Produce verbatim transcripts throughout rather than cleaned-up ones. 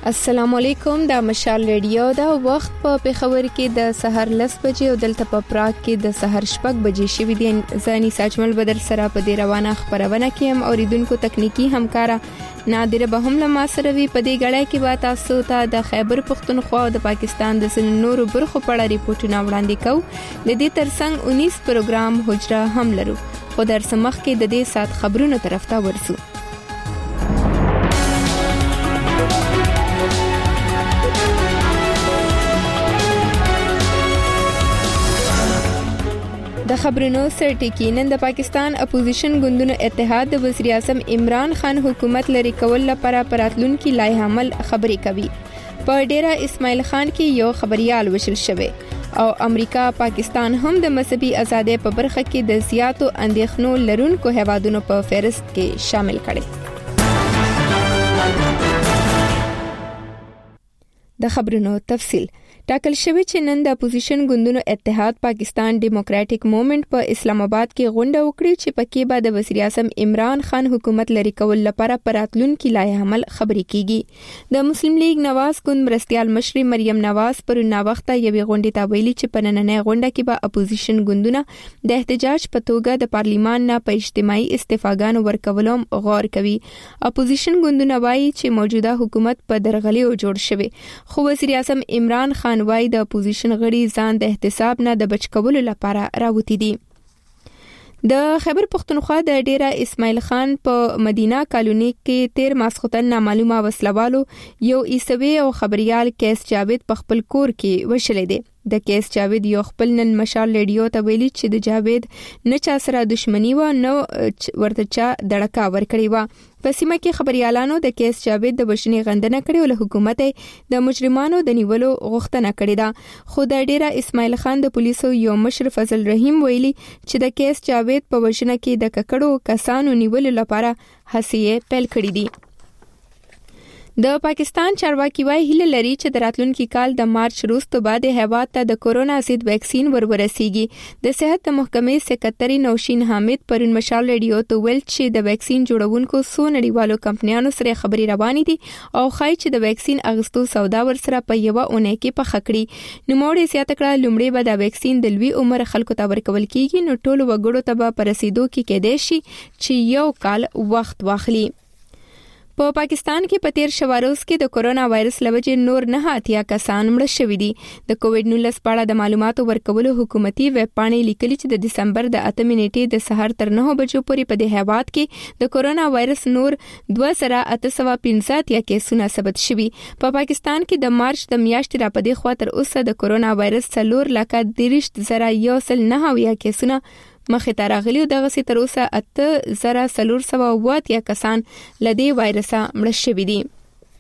السلام علیکم، دا مشال ریډیو دا وخت په پېښور کې د سحر لس بجې او دلته په پراګ کې د سحر شپږ بجې شوې دي. زاني ساجمل بدر سره په دې روانه خبرونه کې هم اوریدونکو تکنیکی همکارا نادر به هم لمه سره وی په دې غړای کې به تاسو ته د خیبر پختونخوا او د پاکستان د سن نورو برخو په اړه ریپورتونه وړاندې کوو. د دې ترڅنګ انیس پروګرام حجره هم لرو، خو در سمخ کې د دې سات خبرونو طرف ته ورسو. د خبرونو سرټکی نن د پاکستان اپوزیشن ګوندونو اتحاد د وزیر اعظم عمران خان حکومت لري کول لپاره پراتلونکو لایحه عمل خبرې کوي. په ډیره اسماعیل خان کې یو خبريال وشل شوی او امریکا پاکستان هم د مذهبي ازادۍ په برخه کې د زیاتو اندېښنو لرونکو هیوادونو په فهرست کې شامل کړي. د خبرونو تفصیل ټاکل شوی چې نن د اپوزیشن ګوندونو اتحاد پاکستان ډیموکراټک موومېنټ په اسلام آباد کې غونډه وکړي چې پکې به د وزیر اعظم عمران خان حکومت لري کول لپاره پراتلونکو لایحه عمل خبرې کیږي. د مسلم لیگ نواز ګوند مرستيال مشر مریم نواز پر ناوخته یوې غونډې ته ویلي چې په نننۍ غونډه کې به اپوزیشن ګوندونه د احتجاج په توګه د پارلیمان نه په اجتماعي استفاګانو ورکولم غور کوي. اپوزیشن ګوندونه وایي چې موجوده حکومت په درغلیو جوړ شوی، خو وزیر اعظم عمران خان وای د اپوزیشن غړي ځان د احتساب نه د بچ کولو لپاره راوتی دي. د خیبر پختونخوا د ډیره اسماعیل خان په مدینه کالونی کې تیر ماسختن نامعلومه وسلوالو یو عیسوي او خبريال کیس جاوید په خپل کور کې وشلې دي. د کیس جاوید یو خپل نن مشال ریډیو ته ویلي چې د جاوید نه چا سره دښمنی و نو ورته چا دړکا ور کړی و. په سیمه کې خبريالانو د کیس جاوید د بشنی غندنه کړې او له حکومت د مجرمانو د نیولو غوښتنه کړې ده. خو د ډیره اسماعیل خان د پولیسو یو مشر فضل رحیم ویلي چې د کیس جاوید په وژنه کې د ککړو کسانو نیولو لپاره هڅې پیل کړې دي. د پاکستان چارواکي وايي هله لري چې د راتلونکي کال د مارچ وروسته بعد هیواد ته د کورونا ضد ویکسین ورورسیږي. د صحت محکمې سکرټري نوشین حامد پرون مشال ریډیو ته ویل چې د ویکسین جوړونکو سو نړیوالو کمپنیانو سره خبري روانې دي او خای چې د ویکسین اغستو سودا ور سره په یو اونۍ کې په خکړي. نو موړې زیات کړه لومړی به د ویکسین د لوی عمر خلکو ته ورکول کیږي، نو ټولو وګړو ته به پرسیدو کې کېدې شي چې یو کال وخت واخلي. په پاکستان کې په تیر شواروز کې د کورونا وایرس لوجې نور نه اتیا کسان مړ شوي دي. د کووډ نولس په اړه د معلوماتو ورکولو حکومتي ویب پاڼې لیکلي چې د دسمبر د اتمې نیټې د سحر تر نه بجو پورې په دې هیواد کې د کورونا وایرس نور دوه زره اته سوه پنځه اتیا کیسونه ثبت شوي. په پا پاکستان کې د مارچ د میاشتې را پدې خوا تر اوسه د کورونا وایرس څلور لکه دېرش زره یو سل نه اویا کیسونه مخې ته راغلي او دغه سي تر اوسه اته زره څلور سوه اووه اتیا کسان له دې وایرسه مړه شوي دي.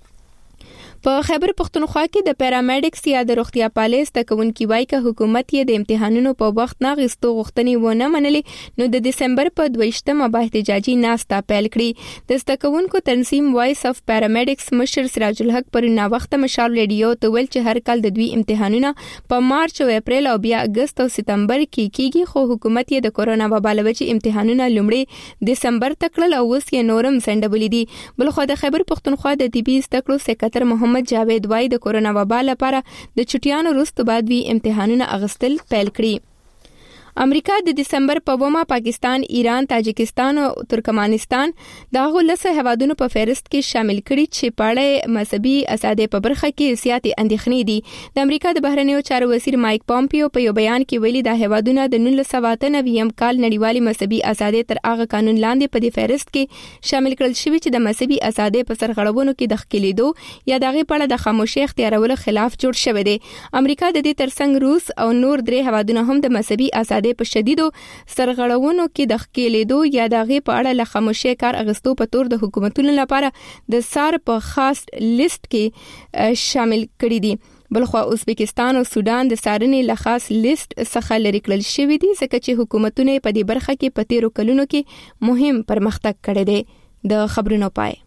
په خیبر پختونخوا کې د پیرامیډکس یا د روغتیا پالیس د کوونکی وای ک حکومت یې د امتحانونو په وخت نه غستو غوښتنې ونه منلې، نو د دسمبر په دویشتمه به احتجاجي ناستا پیل کړي. د ستکونکو تنظیم وایس اف پیرامیډکس مشر سراج الحق پر نا وخت مشال ریډیو ته ویل چې هر کال د دوی امتحانونه په مارچ او اپریل او بیا اگست او سپتمبر کې کیږي، خو حکومت یې د کورونا وبا لوجې امتحانونه لومړی دسمبر تکړل او اوس یې نورم سندبلې دي. بلخو د خیبر پختونخوا د طبي زدکړو سکرټر محمد جاوید وای د کورونا وبا لپاره د چټیانو وروسته بعد وی امتحانونه اغستل پیل کړي. امریکا د دسمبر په ومه پاکستان، ایران، تاجکستان او ترکمنستان دغه لسه هوادونو په فهرست کې شامل کړي چې پاړې مذهبي ازادۍ په برخه کې سیاسي اندېښنې دي. د امریکا د بهرنیو چارو وزیر مایک پامپیو په یو بیان کې ویلي د هوادونو د نولس سوه اته نوي کال نړیوالي مذهبي ازادۍ تر هغه قانون لاندې په دې فهرست کې شامل کړل شوی چې د مذهبي ازادۍ په سرغړونو کې د ښکېلیدو یا دغه په اړه د خاموشي اختیارولو خلاف جوړ شوی دی. امریکا د دې ترڅنګ روس او نور درې هوادونو هم د مذهبي ازادۍ په شدیدو سرغړونو کې د ښکېلیدو یا دغه په اړه له خاموشي کار اغستو په تور د حکومتونو لپاره د سار په خاص لیست کې شامل کړي دي. بلخو ازبکستان او سودان د سارنې له خاص لیست څخه لري کړل شوی دي ځکه چې حکومتونه په دې برخه کې په تیرو کلونو کې مهم پرمختګ کړی دی. د خبرونو پای.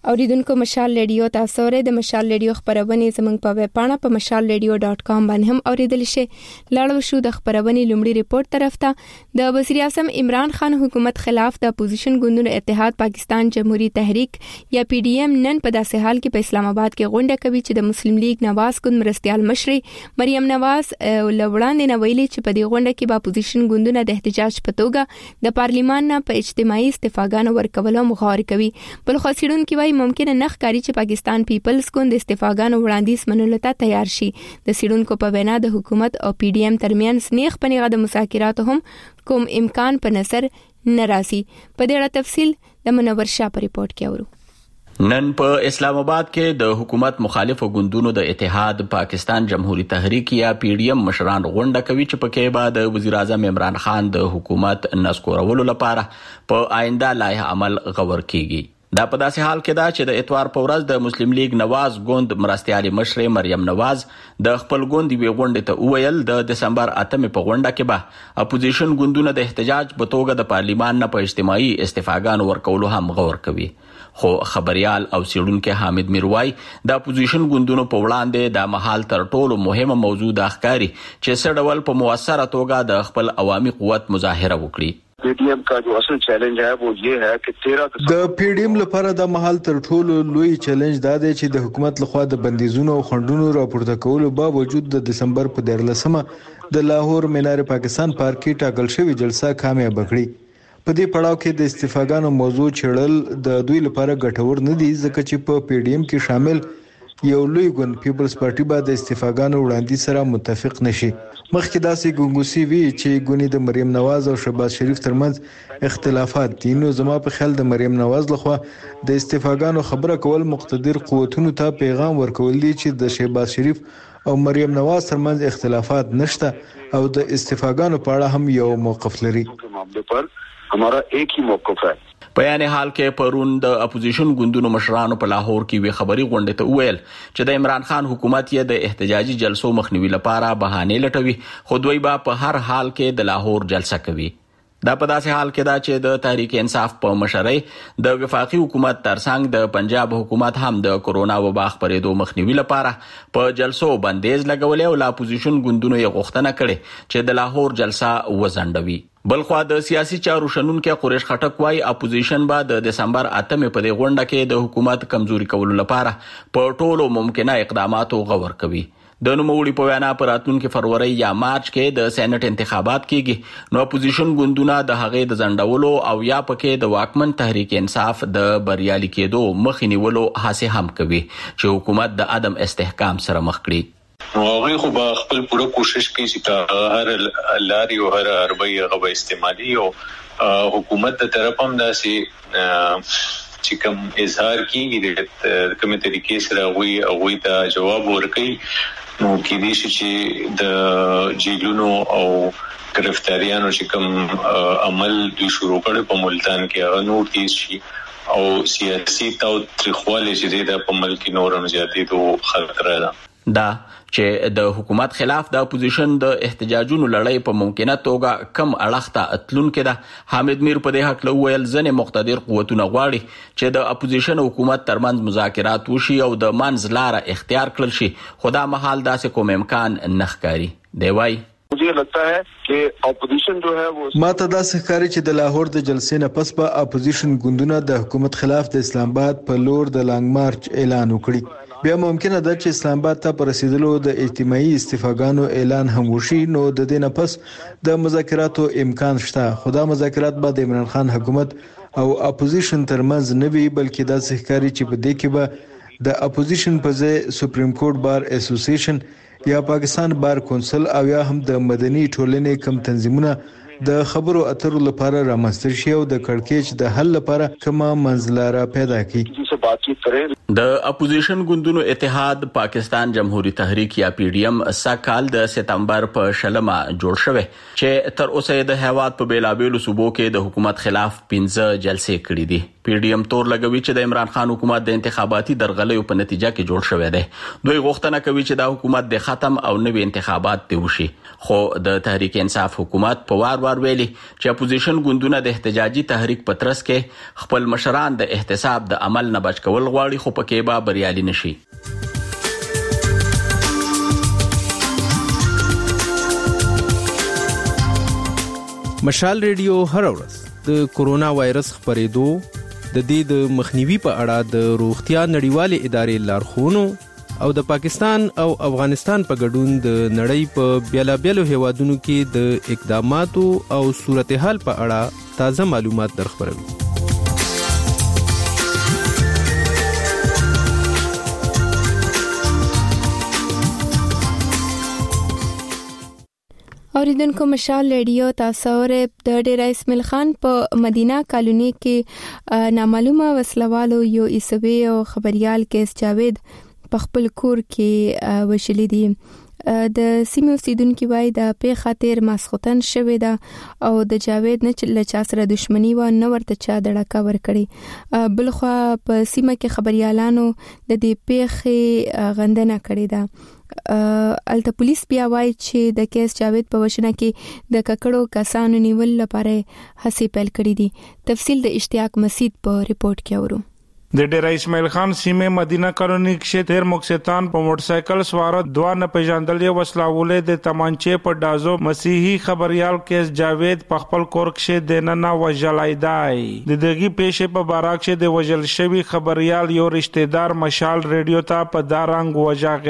اوریدونکو مشال ریډیو تاسو ورې د مشال ریډیو خبرونه زموږ په ویب پاڼه په مشال ریډیو ډاٹ کام باندې هم اوریدل شي. لاړو شو د خبرونه لومړی ریپورت طرف ته. د وزیر اعظم عمران خان حکومت خلاف د اپوزیشن ګوندونو اتحاد پاکستان جمهوریت تحریک یا پی ډی ایم نن په داسې حال کې په اسلام آباد کې غونډه کوي چې د مسلم لیگ نواز ګوند مرستيال مشري مریم نواز لوړاندې نه ویلي چې په دې غونډه کې به اپوزیشن ګوندونه د احتجاج په توګه د پارلیمان نه په اجتماعي استفاګانو ورکولو مغواړي کوي. بل خو سیډونکو وايي ممکن نه ښکاري چې پاکستان پیپلز ګوند استفاګانو وړاندیز منلو ته تیار شي. د سیډونکو په وینا د حکومت او پی ډی ایم ترمنځ نیغ پنیغه د مذاکراتو هم کوم امکان په نظر نه راځي. په دې اړه تفصیل د منور شاه په ریپورت کې اورو. نن په اسلام آباد کې د حکومت مخالفو ګوندونو د اتحاد پاکستان جمهوریت تحریک یا پی ډی ایم مشران غونډه کوي چې په کې بعد وزیر اعظم عمران خان د حکومت نسکورولو لپاره په آینده لایحه عمل غور کیږي. دا په داسې حال کې دا چې د اتوار په ورځ د مسلم لیگ نواز ګوند مرستيالي مشر مریم نواز د خپل ګوند وی غونډه ته وویل د دسمبر اتمه په غونډه کې به اپوزیشن ګوندونه د احتجاج په توګه د پارلیمان نه په اجتماعي استفاګانو ورکولو هم غور کوي. خو خبريال او سیډونکو حامد میروای د اپوزیشن ګوندونو په وړاندې د محل تر ټولو مهمه موضوع د ښکاری چې سړول په موثره توګه د خپل عوامي قوت مظاهره وکړي. پی ڈی ایم کا جو اصل چیلنج ہے وہ یہ ہے کہ تیرہ د پی ډی ایم لپاره د محل تر ټولو لوی چیلنج دا دی چې د حکومت لخوا د بندیزونو او خنډونو راپورته کولو باوجود د دسمبر په دیارلسمه د لاهور مینار پاکستان پارک کې ټاکل شوی جلسه کامیاب کړي. په دې پړاو کې د استفاګانو موضوع چړل د دوی لپاره ګټور نه دي ځکه چې په پی ډی ایم کې شامل یو لوی ګوند پیپلز پارټي به د استفاګانو وړاندې سره متفق نشي. مخکې داسې ګونګوسی وی چې ګونی د مریم نواز او شهباز شریف ترمنځ اختلافات دي، نو زما په خیال د مریم نواز لخوا د استفاګانو خبره کول مقتدر قوتونو ته پیغام ورکول دي چې د شهباز شریف او مریم نواز ترمنځ اختلافات نشته او د استفاګانو په اړه هم یو موقف لري. हमारा एक ही मौक़िफ़ है. په حال کې پرون د اپوزیشن ګوندونو مشرانو په لاهور کې وی خبري غونډه ته ویل چې د عمران خان حکومت یې د احتجاجي جلسو مخنیوي لپاره بهانه لټوي، خو دوی به په هر حال کې د لاهور جلسه کوي. دا په داسې حال کې دا چې د تحریک انصاف په مشرۍ د وفاقي حکومت ترڅنګ د پنجاب حکومت هم د کورونا وبا خپرېدو مخنیوي لپاره په جلسو بندیز لګولې او د اپوزیشن ګوندونو یې غوښتنه کړې چې د لاهور جلسه وځنډوي. بلخوا د سیاسي چارو شنونکو قریش خټک وايي اپوزیشن به د دسمبر اتمه په دې غونډه کې د حکومت کمزوري کولو لپاره په ټولو ممکنه اقداماتو غور کوي. د نوموړي په وینا پر راتلونکي فروری یا مارچ کې د سېنات انتخابات کېږي، نو اپوزیشن ګوندونه د هغې د ځنډولو او یا پکې د واکمن تحریک انصاف د بریالي کېدو مخې نیولو هڅې هم کوي چې حکومت د عدم استحکام سره مخ کړي. هغه خو به خپل پوره کوشش کوي چې هر لاري او هر اربعي غو استعمالي او حکومت د طرف هم داسې چې کوم اظهار کیږي د کومه طریقې سره وي او ته جواب ورکړي، نو کې دي چې د جیلونو او گرفتاریانو چې کوم عمل دوی شروع کړي په ملتان کې هغه نور تیز شي او سیاسي تو تریخواله چې د په ملک نورم زیاتېدو خطر ده. دا چې د حکومت خلاف د اپوزیشن د احتجاجونو لړۍ په ممکنه توګه کم اړخته اتلون کې ده. حامد میر په دې حق له ویل ځنې مقتدر قوتونه غواړي چې د اپوزیشن حکومت ترمنځ مذاکرات وشي او د منځ لاره اختیار کړل شي، خو دا مهال داسې کوم امکان نه ښکاري. دی وايي मुझे लगता है कि اپوزیشن جو है वो ما ته داسې ښکاري چې د لاهور د جلسې نه پس به اپوزیشن ګوندونه د حکومت خلاف د اسلام آباد په لور د لانګ مارچ اعلان وکړي. بیا ممکنه ده چې اسلام آباد ته پر رسیدلو د اجتماعي استفاګانو اعلان هم وشي، نو د دې نه پس د مذاکراتو امکان شته، خو دا مذاکرات به د عمران خان حکومت او اپوزیشن ترمنځ نه وي، بلکې داسې ښکاري چې په دې کې به د اپوزیشن په ځای سپریم کورټ بار اسوسییشن یا پاکستان بار کونسل او یا هم د مدني ټولنې کم تنظیمونه د خبرو اترو لپاره رامنځته شي او د کړکېچ د حل لپاره کومه منځلاره پیدا کړي. د اپوزیشن ګوندونو اتحاد پاکستان جمهوریت تحریک یا پی ډی ایم سکهال د سپتمبر په شلمه جوړ شوی چې تر اوسه د هیواد په بیلابېلو صوبو کې د حکومت خلاف پنځه جلسې کړې دي. پی ډی ایم تور لګوي چې د عمران خان حکومت د انتخاباتي درغلیو په نتیجه کې جوړ شوی دی. دوی غوښتنه کوي چې دا حکومت د ختم او نوي انتخابات دی وشي. خو د تحریک انصاف حکومت په وار وار ویلي چې اپوزیشن ګوندونه د احتجاجي تحریک په ترڅ کې خپل مشران د احتساب د عمل نه بچ کول غواړي، خو پکې به بریالي نشي. مشال ریډیو هر ورځ د کورونا وایرس خپرېدو د دې د مخنیوي په اړه د روغتیا نړیوالې ادارې لارښوونو او د پاکستان او افغانستان په ګډون د نړۍ په بیلابیلو هیوادونو کې د اقداماتو او صورتحال په اړه تازه معلومات درخبروي. اوریدونکو مشال ریډیو تاسو ورې د ډیر اسماعیل خان په مدینه کالونی کې نامعلومه وسلوالو یو ایسوي او خبريال کیس جاوید په خپل کور کې وشلې دي. د سیمې اوسیدونکو وايي د په خاطر ماسختن شوې ده او د جاوید نه له چا سره دښمنی و نه ورته چا دړکا ور کړی. بلخو په سیمه کې خبريالانو د دې پیښې غندنه کړې ده. الته پولیس بیا وایي چې د کیس جاوید په وشنه کې د ککړو کسانو نیول لپاره هڅې پیل کړې دي. تفصیل د اشتیاق مسید په ریپورت کې اورو. د ډیر اسماعیل خان سیمه مدینه کالونی کې تیر مکستان په موټر سایکل سوار دوه نه پیژندلې وسلاولې د تمانچې په دازو مسیحي خبريال کیس جاوید په خپل کور کې د نننه وجلای دی. د دغه پیښې په بارا کې د وجل شوی خبريال یو رشتہ دار مشال ریډیو ته په دارنګ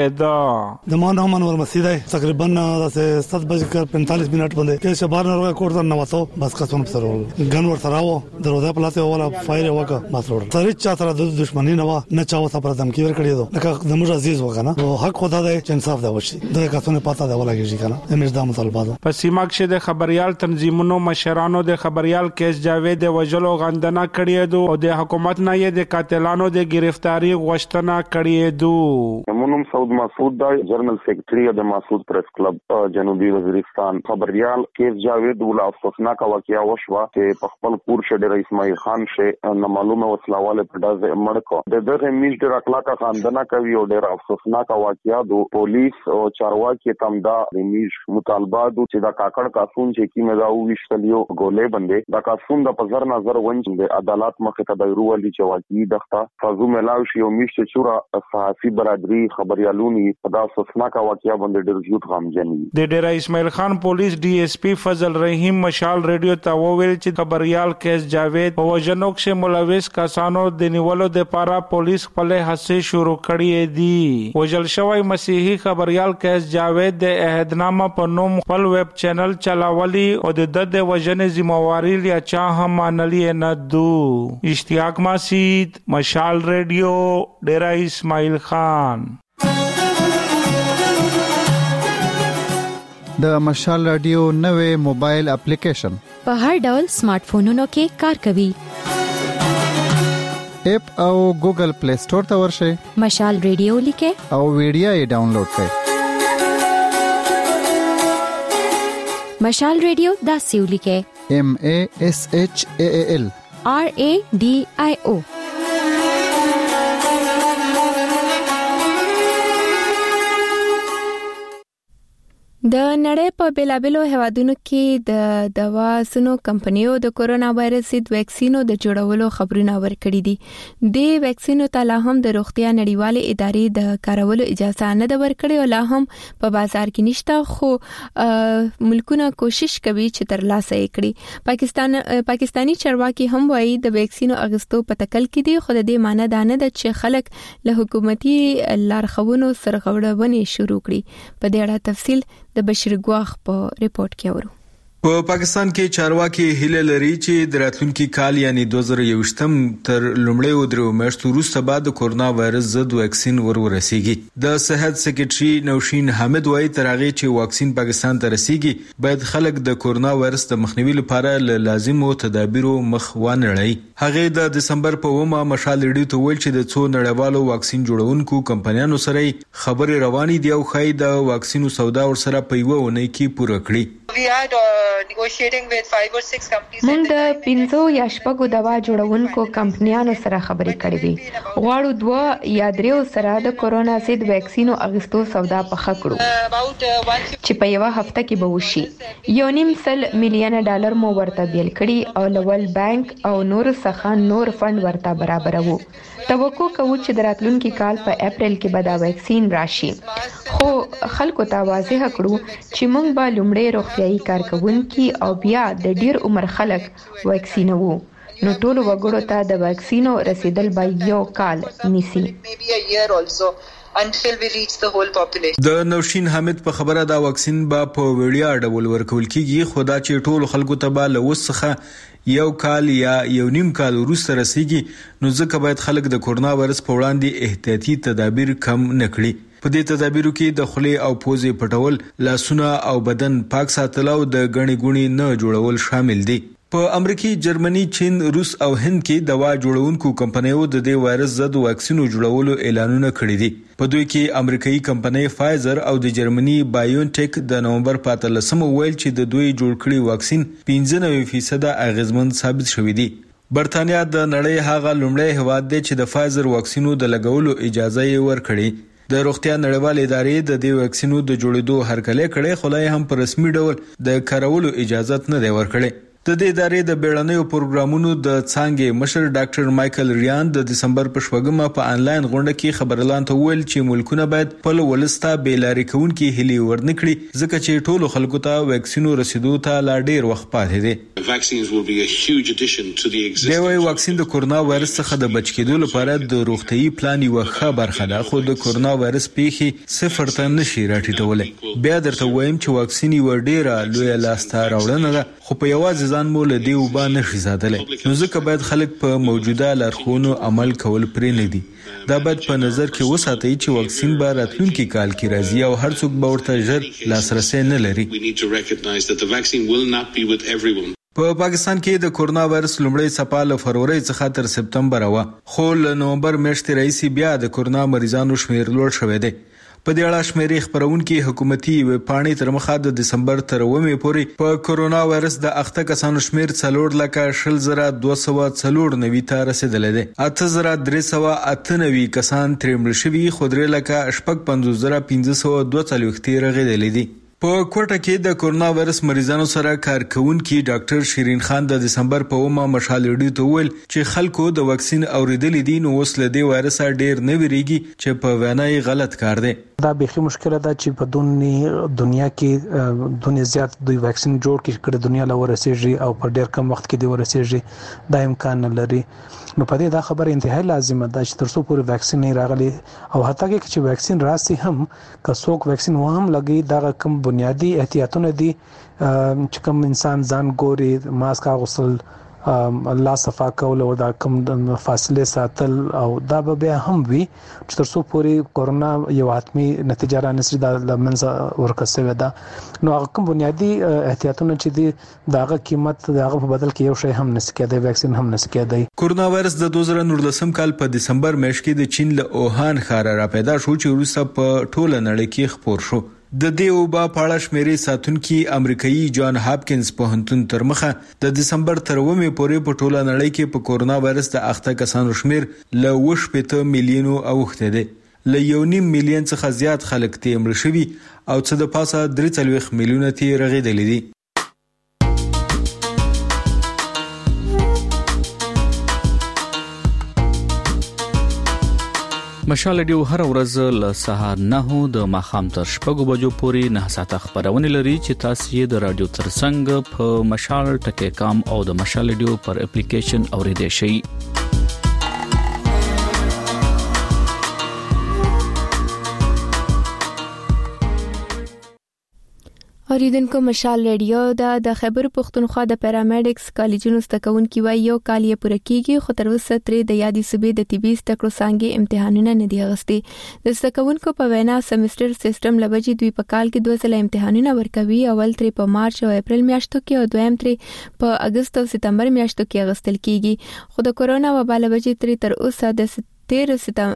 وجاغه د مانو منور مسجد تقریبا سات بجې پینتالیس منټ باندې کې شبار نه کوړ نه وته بس قسم سره ګن ور سره و دروازه پلاته ولا فایر وکړه مسرور سره چا د دښمنی نه و نه چاو ته پر دمکی ور کړی دو لکه د موږ عزیز وکنه او حق خدا دی چې انصاف دی وشي د کاتونه پاته دی ولګی کنه امیر د مطالبه ده. په سیمه کې د خبريال تنظیمونو مشرانو د خبريال کیس جاوید د وجلو غندنه کړی دو او د حکومت نه یې د قاتلانو د گرفتاری غوښتنه کړی دو. منوم سعود مسعود دی جنرال سیکریټری د مسعود پریس کلب جنوبي وزیرستان. خبريال کیس جاوید ول افسوسناک واقعیا وشوه چې په خپل پور شډر اسماعیل خان شه نه معلومه وسلاواله په داز مړکو د دغه میش ډیر اخلاقه خاندنه کوي او ډیر افسوسناک واقعیا دو پولیس او چارواکي تم دا د میش مطالبه دو چې دا کاکړ قانون چې کی مزاو وشتلیو ګولې بندې دا قانون د پزر نظر ونج د عدالت مخه ته دایرو ولي چې واقعي دغه فازو ملاو شي او میش چې چورا صحافي برادری خبريالونی په دا افسوسناک واقعیا باندې ډیر زیات غمجنې. د ډیر اسماعیل خان پولیس ډي اس پی فضل رحیم مشال ریډیو ته وویل چې خبريال کیس جاوید په وجنو کې ملوث کسانو د نیولو د پارا پولیس خپل هڅې شروع کړې دي. وجل شوی مسیحي خبريال کیس جاوید د عہدنامه په نوم خپل ویب چینل چلاولي او د د وجنې ذمہواری لیا چا هم منلی نه دو. اشتیاق مسید مشال ریډیو ډیرا اسماعیل خان. د مشال رادیو نوې موبایل اپلیکیشن په هر ډول سمارټ فونونو کې کار کوي. اپ او ګوګل پلی سٹور ته ورشئ، مشال ریډیو لیکه او ویډیو یې ډاونلوډ کړئ. مشال ریډیو دا سیو لیکه M A S H A A L R A D I O. د نړۍ په بیلابلو هیوادونو کې د دوا سونو کمپنیو د کورونا وایرس ضد ویکسینو د جوړولو خبرونه ورکړي دي. د ویکسینو ته لا هم د روغتیا نړیوالې ادارې د کارولو اجازه نه ده ورکړې او لا هم په بازار کې نشته، خو ملکونه کوشش کوي چې ترلاسه یې کړي. پاکستان پاکستانی چارواکي هم وایي د ویکسینو اغستو په تکل کې دي، خو د دې معنی دا نه ده چې خلک له حکومتي لارښوونو سرغړونې شروع کړي. په دې اړه تفصیل د بشیر ګواخ په ریپورت کې اورو. په پاکستان کې چارواکي هیله لري چې د راتلونکي کال یعنی دوه زره یوویشتم تر لومړۍ او درو میاشتو وروسته بعد د کورونا وایرس ضد واکسین ورورسیږي. د صحت سکرټري نوشین حامد وایي تر هغه چې واکسین پاکستان ته رسیږي باید خلک د کورونا وایرس د مخنیوي لپاره له لازمو تدابیرو مخ وانړي. هغه د دسمبر په اومه مشال ریډیو ته ویل چې د څو نړیوالو واکسین جوړونکو کمپنیانو سره خبرې روانې دي او خای د واکسینو سودا ور سره په یو ونه کې پوره کړي. موږ د پنځو یا شپږو دوا جوړونکو کمپنیانو سره خبرې کړې وي. غواړو دوه یا دریو سره د کورونا ضد ویکسینو اغستو سودا پخه کړو چې په یو هفته کې به وشي. یو نیم سل میلیون ډالر مو ورته بیل کړي او لول بانک او نور څخه نور فند ورته برابرو. توقع کوو چې د راتلونکي کال په اپریل کې به دا ویکسین راشي. خو خلکو ته واضح کړو چې موږ به لومړی روغتیايي کارکونکي او بیا د ډیر عمر خلک ویکسینوو. نو ټول وګړو ته د ویکسینو رسیدل به یو کال نیسي. until we reach the whole population. د نوشین حامد په خبره دا واکسین به په وړیا ډول ورکول کیږي، خو دا چې ټول خلکو ته به له وسخه یو کال یا یو نیم کال وروسته رسیږي، نو ځکه باید خلک د کورونا وایرس په وړاندې احتیاطي تدابیر کم نه کړي. په دې تدابیرو کې د خولې او پوزې پټول، لاسونه او بدن پاک ساتل او د غړي ګونی نه جوړول شامل دي. په امریکا، جرمني، چین، روس او هند کې دوا جوړونکو کمپنیو د دې وایرس ضد واکسینو جوړولو اعلانونه کړي دي. په دوی کې امریکایي کمپنۍ فایزر او د جرمني بایونټیک د نومبر په اتلسمه ویل چې د دوی جوړ کړي واکسین پنځه نوي فیصد اغیزمن ثابت شوی دی. برتانیا د نړۍ هغه لومړی هیواد دی چې د فایزر واکسینو د لګولو اجازه یې ورکړي. د روغتیا نړیوال ادارې د دې واکسینو د جوړېدو هرکلی کړي، خو لا هم په رسمي ډول د کارولو اجازه نه دی ورکړي. د دې ادارې د بیړنیو پروګرامونو د څانګې مشر ډاکټر مایکل ریان د دسمبر په شپږمه په انلاین غونډه کې خبرلان ته ویل چې ملکونه باید په ولستا بیلاری کوونکي هلي ورنکړي، ځکه چې ټولو خلکو ته واکسینو رسیدو ته لا ډیر وخت پاتې دی. د وای واکسین د کورونا وایرس څخه د بچ کېدو لپاره د روغتيي پلان یو ښه برخه ده، خو د کورونا وایرس پیښې صفر ته نشي راټیټولای. بیا درته وایم چې واکسین یو ډیره لوی لاسته راوړنه ده، خو په یوازې ځان مو له دې وبا نشي ساتلی. نو ځکه باید خلک په موجوده لارښوونو عمل کول پرې نه دي. دا باید په نظر کې وساتئ چې واکسین به راتلونکي کال کې راځي او هر څوک به ورته ژر لاسرسی نه لري. په پاکستان کې د کورونا وایرس لومړی څپه له فروری څخه تر سپتمبر وه، خو له نومبر میاشتې راهیسې بیا د کورونا مریضانو شمیر لوړ شوی دی. په دې اړه شمیرې خبرونکي حکومتي ویب پاڼې تر مخه د دسمبر تر اومې پورې په کورونا وایرس د اخته کسانو شمیر څلور لکه شل زره دوه سوه څلور نوي ته رسیدلی دی. اته زره درې سوه اته نوي کسان ترې مړه شوي، خو درې لکه شپږ پنځوس زره پنځه سوه دوه څلوېښت یې رغېدلي دي. په کوټه کې د کورونا وایرس مریضانو سره کارکونکي ډاکټر شیرین خان د دسمبر په اومه مشال ریډیو ته ویل چې خلکو د واکسین اوریدلې دي، نو اوس له دې وایرس ډیر نه ویریږي چې په وینای غلط کار دی. دا بيخي مشکله ده چې په دنیا دنیا کې دنیا زیات دوی واکسین جوړ کړي دنیا له ورسېږي او په ډیر کم وخت کې دی ورسېږي، دا امکان نه لري. نو په دې دا خبره انتهایی لازمه ده چې ترڅو پورې واکسین نه راغلي او حتی کې چې واکسین راسي هم که څوک واکسین و هم لګي، دا کم بنیادی احتیاطونه دي چې کوم انسان ځان ګوري، ماسک اغوستل، الله صفا کول او دا کم فاصله ساتل، او دا به بیا هم وي چې ترڅو پورې کورونا یو حتمی نتیجه را نشي دا لمنځه ورکسوي ده. نو هغه کوم بنیادی احتیاطونه چې دي داغه قیمت داغه په بدل کې یو شی هم نس کېدای، واکسین هم نس کېدای. کورونا وایرس د دوه زره نولسم کال په دسمبر میاشت کې د چین له اوهان ښار را پیدا شو چې وروسته په ټوله نړۍ کې خپور شو. د دې وبا په اړه شمیرې ساتونکي امریکایي جان هاپکینز پوهنتون تر مخه د دسمبر تر اومې پورې په ټوله نړۍ کې په کورونا وایرس د اخته کسانو شمیر له اوه شپېته میلیونو اوښتی دی. له یو نیم میلیون څخه زیات خلک ترې مړه شوي او څه د پاسه درې څلوېښت میلیونه ترې رغېدلي دي. مشال ریډیو هر ورځ له سهار نه د ماښام تر شپږو بجو پورې نه ساعته خبرونه لري چې تاسو یې د رادیو ترڅنګ په مشال ټکی کام او د مشال ریډیو پر اپلیکیشن اوریدئ شئ. اوریدونکو، مشال ریډیو دا د خیبر پختونخوا د پیرامیډکس کالجونو ستکونکو وای یو کال یې پوره کیږي، خو تر اوسه ترې د یادې صوبې د طبي ستکړو څانګې امتحانونه نه دی اغستي. د ستکونکو په وینا سیمستر سیستم لوجې دوی په کال کې دوه ځله امتحانونه ورکوي، اول ترې په مارچ او اپریل میاشتو کې او دویم ترې په اگست او سپتمبر میاشتو کې اغستل کیږي. خو د کورونا وبا لوجې ترې تر اوسه د تیر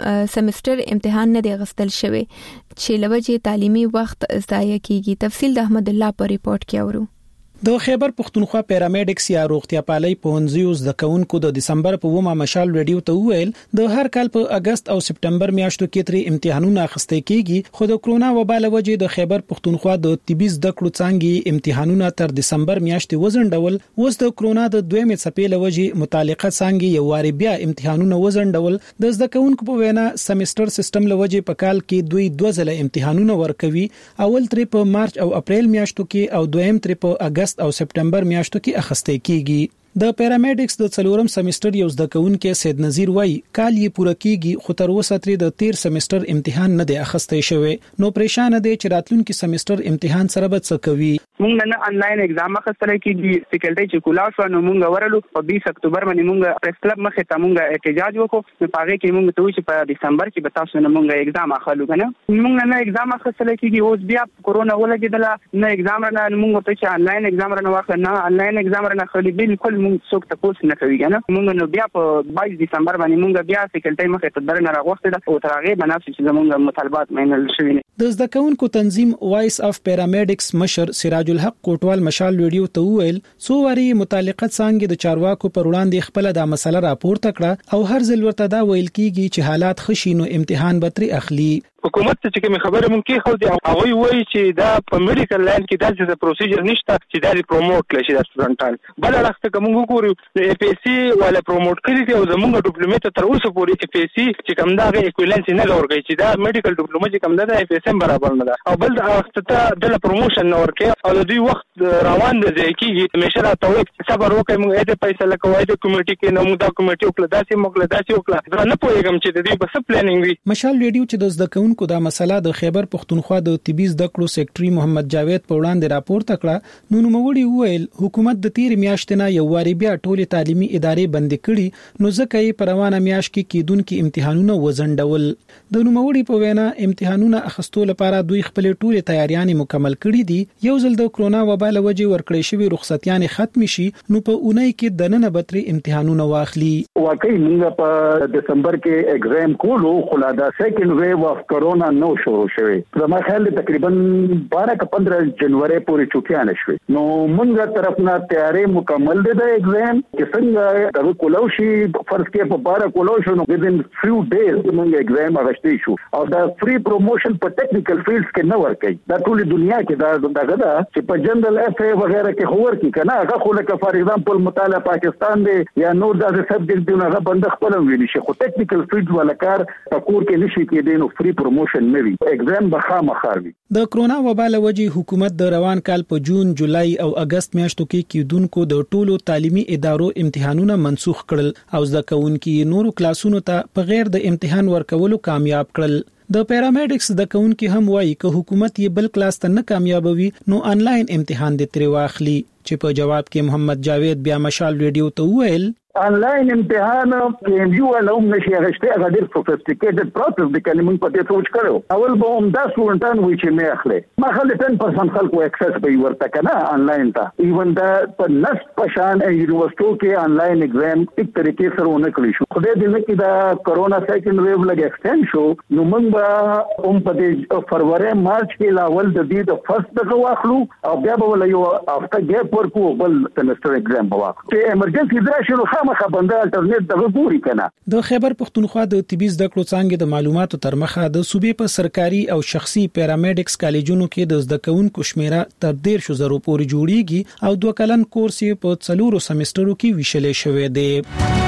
سمستر امتحان نه دی غستل شوی چې لوجه تعلیمي وخت ضایع کیږي. تفصیل د احمد الله په ریپورت کې اورو. د خیبر پختونخوا پیرامیډکس یا روغتیا پالي پونځیو د کونکو د دسمبر په ومه مشال ریډیو ته ویل د هر کال په اگست او سپټمبر میاشتو کې تری امتحانونه اخیستل کیږي، خو د کرونا وبا له وجې د خیبر پختونخوا د طبي زده کړو څنګه امتحانونه تر دسمبر میاشتې وزنډول. اوس د کرونا د دویمې څپې له وجې متعلقه څنګه یو واری بیا امتحانونه وزنډول. د زده کونکو په وینا سمستر سیستم له وجې په کال کې دوی دوه ځله امتحانونه ورکوي، اول تری په مارچ او اپریل میاشتو کې او دویم تری په اگست او سپټمبر میاشتو کې اخیستل کیږي. د پیرامیډکس د څلورم سمستر یو زده کوونکی سید نذیر وای کال یې پوره کیږي، خو تر اوسه تر د تیر سمستر امتحان نه دی اخیستل شوی. نو پریشان دی چې راتلونکي سمستر امتحان سره به څه کوي. مونږ نه انلاین اگزام اخیستل کیږي، فیکلټي چې کولا شو نو مونږ ورلو په بیس اکتوبر باندې مونږ پریس کلب مخه ته مونږ احتجاج وکړو، نو پاره کې مونږ ته چې په دسمبر کې به تاسو نه مونږ اگزام اخلو کنه. مونږ نه اگزام اخیستل کیږي، اوس بیا کورونا ولګیدله نه اگزام نه مونږ ته چې انلاین اگزام نه واخل نه انلاین اگزام نه خالي بالکل مونږ څوک تاسو نه کوي کنه. مونږ نو بیا په بایس دسمبر باندې مونږ بیا فیکلټي مخه ته درنه راغوښته ده او تر هغه باندې چې زمونږ مطالبات مینل شوی نه. د زده کوونکو تنظیم وایس اف پیرامیډکس مشر سراج الحق کوټوال مشال ویډیو ته ویل څو واری متعلقه څنګه د چارواکو پر وړاندې خپل د مسله راپورته کړه او هر ځل ورته دا ویل کیږي چې حالات خشینو امتحان به تر اخلي. حکومت ته چې کوم خبره مونږ کې خو دی هغه وایي چې دا په میډیکل لاین کې داسې پروسیجر نشته چې دا پروموټ کړي شي د سټوډنټان. بل اړخ ته کوم وګورو د اف ای سی ولا پروموټ کړي دي او زمونږ ډیپلوماټ تر اوسه پورې اف ای سی چې کوم دا ایکویلنس نه ورکړي چې دا میډیکل ډیپلوما چې کوم دا اف ای سی برابر نه ده او بل د اړخ ته د پروموشن نه ورکړي او د دوی وخت روان دي کیږي. همیشه راته وایي صبر وکړئ موږ دې پیسې لکوي د کمیټې کې نو موږ دا کمیټې وکړه داسې موږ داسې وکړه نه پوهیږم چې د دې بس پلانینګ وي. مشال ریډیو چې د زده کوونکو د مسله د خیبر پختونخوا د طبي زده کړو سیکریټري محمد جاوید په وړاندې راپورته کړه. نو نوموړي وویل حکومت د تیر میاشتې نه یو واری بیا ټول تعلیمي ادارې بند کړي، نو ځکه یې پر روانه میاشت کې کیدونکو امتحانونه وزنډول. د نوموړي په وینا امتحانونه اخیستو لپاره دوی خپل ټول تیاریاں مکمل کړي دي. یو ځل د کرونا وبا له وجې ورکړې شوی رخصتیان ختم شي نو په اونۍ کې د نن بتري امتحانونه واخلي. واقعي موږ په دسمبر کې ایگزام کولو خو لا د سیکنډ ویو اف کرونا نو شروع شوی. زما خیال تقریبا بارہ کا پندرہ جنوری پوری چوکیاں نشوي. نو مونږه طرف نه تیاری مکمل دي د ایگزام چې څنګه د کولو شي فرض کې په بارہ کولو شو نو within few days مونږ ایگزام اغشتي شو او دا فری پروموشن په ټیکنیکل فیلډز کې نه ورکي. دا ټول دنیا کې دا دغه دا چې په جنرال اف ای وغیرہ کې خور کی کنه هغه خو لکه فار ایگزامپل مطالعه پاکستان دی یا نور داسې سبجیکټ دی هغه بند خپل ویل شي، خو ټیکنیکل فیلډ ولا کار تکور کې نشي کېدای نو فری پروموشن نه وي. ایگزام بخامه خاروي. د کرونا وبا له وجې حکومت د روان کال په جون، جولای او اگست میاشتو کې کیدونکو د ټولو تعلیمي ادارو امتحانونه منسوخ کړل او زده کوونکي نورو کلاسونو ته په غیر د امتحان ورکولو کامیاب کړل. د پیرامیډکس د کونکي هم وایي چې حکومت یې بل کلاس ته نه کامیابوي نو انلاین امتحان دې تری واخلي، چې په جواب کې محمد جاوید بیا مشال ریډیو ته ویل انلاین امتحان کې یو علوم نشي غشته هغه ډیر سوفیسټیکیټډ پروسس دی کنه موږ پته سوچ کړو. اول به هم دا سټوډنټان وی چې مې اخلي ما خل ټن پرسنټ خلکو اکسس به ورته کنه انلاین ته ایون دا په نس پشان یونیورسيټو کې انلاین ایگزام یک طریقې سره ونه کړی شو. خدای دې نه کې دا کرونا سیکنډ ویو لګ ایکسټند شو نو موږ به هم په فروری مارچ کې لاول د دې د فرست دغه واخلو او بیا به ول یو افته ګیپ ورکو بل سمستر ایگزام به واخلو. چې ایمرجنسي درشه مخه بنده الټرنیټ دغه ګوري کنه. د خیبر پختونخوا د طبي زده کړو څنګه د معلوماتو تر مخه د صوبې په سرکاري او شخصي پیرامیډکس کالجونو کې د زده کوونکو شمیره تر ډیر شو زرو پورې جوړیږي او دوه کلن کورس یې په څلورو سمسترو کې ویشلې شوې دی.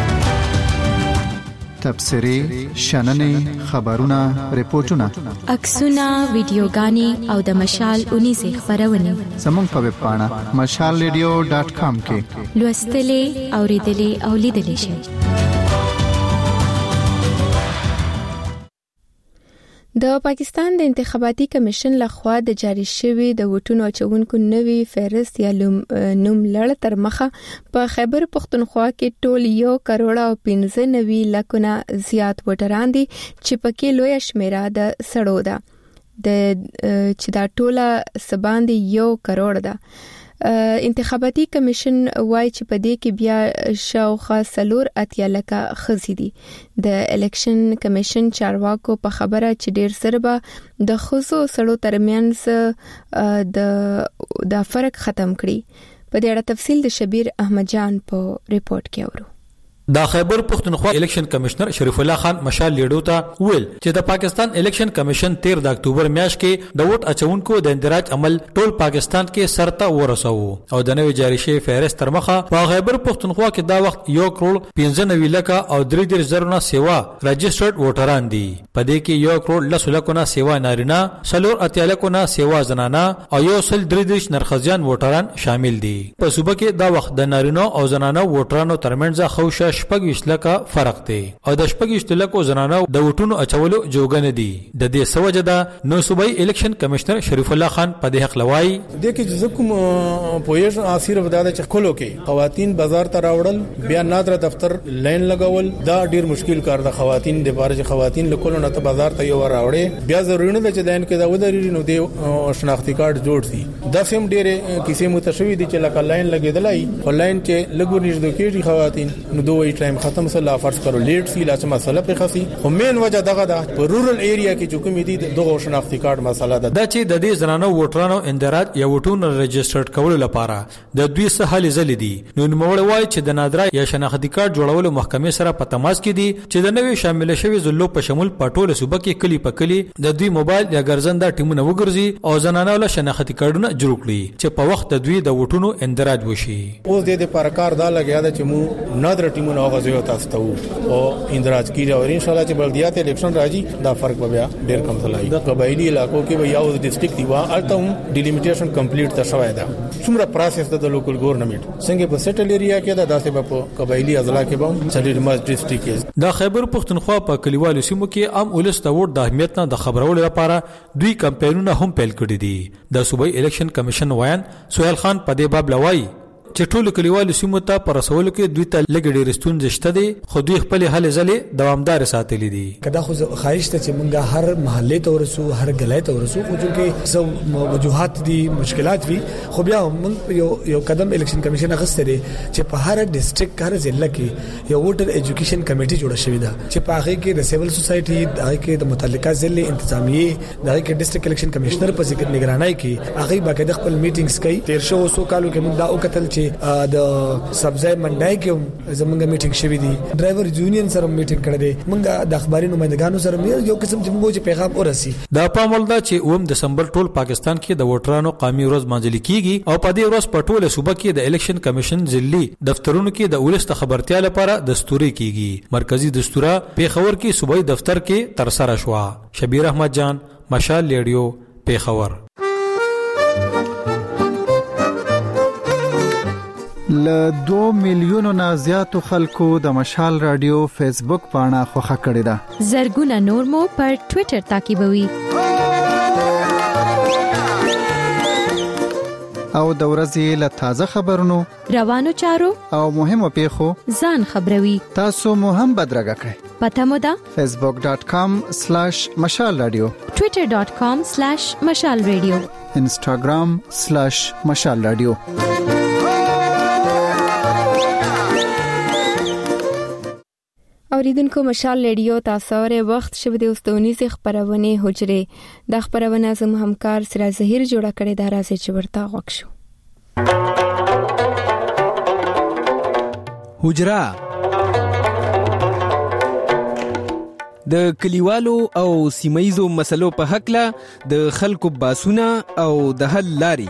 تبصري شننې خبرونه ریپورتونه عکسونه ویډیوګانې او د مشال اونیزه خبرونه زموږ په ویب پاڼه مشال ریډیو ډاټ کام کې لوستلې اوریدلې او لیدلې شئ. د پاکستان د انتخاباتي کمیشن لخوا د جاری شوی د ووټونو اچونکو نوی فهرست یا نوم لړ تر مخه په خیبر پختونخوا کې ټول یو کروڑ او پنځه نوي لکونه زیات ووټران دي چې پکې لوی شمیره د سړو ده د چې دا ټوله سباندې یو کروڑ ده. انتخاباتي کمیشن وایي چې په دې کې بیا شاوخوا سلور اتیا لکه خزي دي. د الیکشن کمیشن چارواکو په خبره چې ډیر سره به د خزو سړو ترمنځ د د فرق ختم کړي. په دې اړه تفصیل د شبیر احمد جان په ریپورت کې اورو. دا خیبر پختونخوا الیکشن کمشنر شریف الله خان مشال لیډو ته ویل چې د پاکستان الیکشن کمیشن تیر د اکتوبر میاشت کې د ووټ اچونکو د اندراج عمل ټول پاکستان کې سرته ورسو او د نوې جاری شوی فهرست تر مخه په خیبر پختونخوا کې دا وخت یو کروڑ پنځه نوي لکه او درې دېرش زره نه سیوا رجسټرډ ووټران دي. په دې کې یو کروڑ لس لکه نه سیوا نارینه، سلور اتیا لکه نه سیوا زنانه او یو سل درې دېرش نرخزیان ووټران شامل دي. په صوبه کې دا وخت د نارینه او زنانه ووټرانو ترمنځ خوشه شپږ ویشت لکه فرق دی او د شپږ ویشت لکه زنانو د وټونو اچولو جوګنه دي. د دې سوجه ده نو صوبایي الیکشن کمشنر شریف الله خان په دې حق لوي د کې چې کوم پویش اثر وداده چې کولو کې خواتین بازار ته راوړل بیا نادر دفتر لاین لګول دا ډیر مشکل کار د خواتین د بارج خواتین لکول نه ته بازار ته یو راوړي بیا ضروري نه چې لاین کې دا ودرې نو د شناختی کارت جوړ شي. دا سیم ډیر کیسه متشوي دي چې لکه لاین لګیدلای خو لاین چې لګور نږدې کېږي خواتین نو دوی ټایم ختم سره فرض کړو لیټ سی لاڅ مسله په خاصي خو مین وجه دغه د رورل ایریا کې چې کوم دي دغه شناختی کارت مسله ده دا چې د دې زنانو ووټرانو اندراج یا وټونو رجسټرډ کولو لپاره د دوی څه حل زل دي. نو نوموړ وایي چې د نادرا یا شناختی کارت جوړولو محکمې سره په تماس کې دي چې د نوې شامل شوی زلو په شمول پټول صوبه کې کلی په کلی د دوی موبایل یا ګرځنده ټیمونه وګرځي او زنانو له شناختی کارتونه جوړ کړي چې په وخت د دوی د وټونو اندراج وشي. اوس د دې پر کار دا لګیا ده چې مو نادر ټیمونه غوځي او تاسو او اندراج کیږي او ان شاء الله چې بلدیات الیکشن راځي دا فرق به بیا ډیر کم تلای. د قبایلی علاقو کې به یو ډیسټریکټ دی وا الته هم ډیلیمیټیشن کمپلیټ ته شوی دا څومره پروسس د لوکل ګورنمنت څنګه په سیټل ایریا کې دا داسې په قبایلی اضلاع کې به چلې ماز ډیسټریکټ د خیبر پختونخوا په کلیوالو سیمو کې عام ولس ته ووټ د اهمیت نه د خبرولو لپاره دوی کمپاینونه هم پیل کړي دي. د صوبایي الیکشن کمیشن وایان سہیل خان په دې باب لوي چې ټول کلیوالو سیمو ته پر رسولو کې دوی ته لګ ډېر ستونزې شته دي خو دوی خپل حل ځلې دوامدار ساتلي دي. کدا خو خواهش ته چې مونږه هر محله ته ورسو هر ګلای ته ورسو خو چې څو وجوهات دي مشکلات وي خو بیا مونږ یو یو قدم الیکشن کمیشن غوښته دي چې په هر ډیسټریکټ هر ضلع کې یو ووټر ایجوکیشن کمیټي جوړه شوې ده چې په هغه کې د سیول سوسایټي د هغه کې د متعلقه ضلع انتظامیه د هغه کې ډیسټریکټ الیکشن کمشنر په ذکر نگرانۍ کې هغه باقاعده خپل میټینګز کوي. تیر شو سو کالو کې مونږ دا وکتل چې د سبزای منډای کې زمونږه میټینګ شوې دي ډرایور یونین سره میټینګ کړی دی مونږ د اخباري نمائندګانو سره یو قسم چې موږ پیغام ورسي. دا پامول دا چې اوم دسمبر ټول پاکستان کې د ووټرانو قومي ورځ مانځل کیږي او په دې ورځ په ټوله صوبه کې د الیکشن کمیشن ځلي دفترونو کې د ولست خبرتیا لپاره دستوري کیږي. مرکزی دستوره پیښور کې صوبایي دفتر کې تر سره شو. شبیر احمد جان مشال ریډیو پیښور. ل دو میلیونو نه زیاتو خلکو د مشال رادیو فیسبوک پاڼه خوښه کړې ده. زرګونه نور مو پر ټوئیټر تعقیبوي. او د ورځې له تازه خبرونو روانو چارو او مهمو پیښو ځان خبروي. تاسو مو هم بدرګه کړئ. پته مو ده facebook dot com slash mashal radio twitter dot com slash mashal radio instagram slash mashal radio. اوریدونکو مشال ریډیو تاسو ورې وخت شوه د اوستونی سي خبرونه حجره د خبرونه زم همکار سره زهیر جوړه کړې دا راځي چې ورته غوښ شو. حجره د کلیوالو او سیمایزو مسلو په حق له د خلکو باسونه او د حل لاري.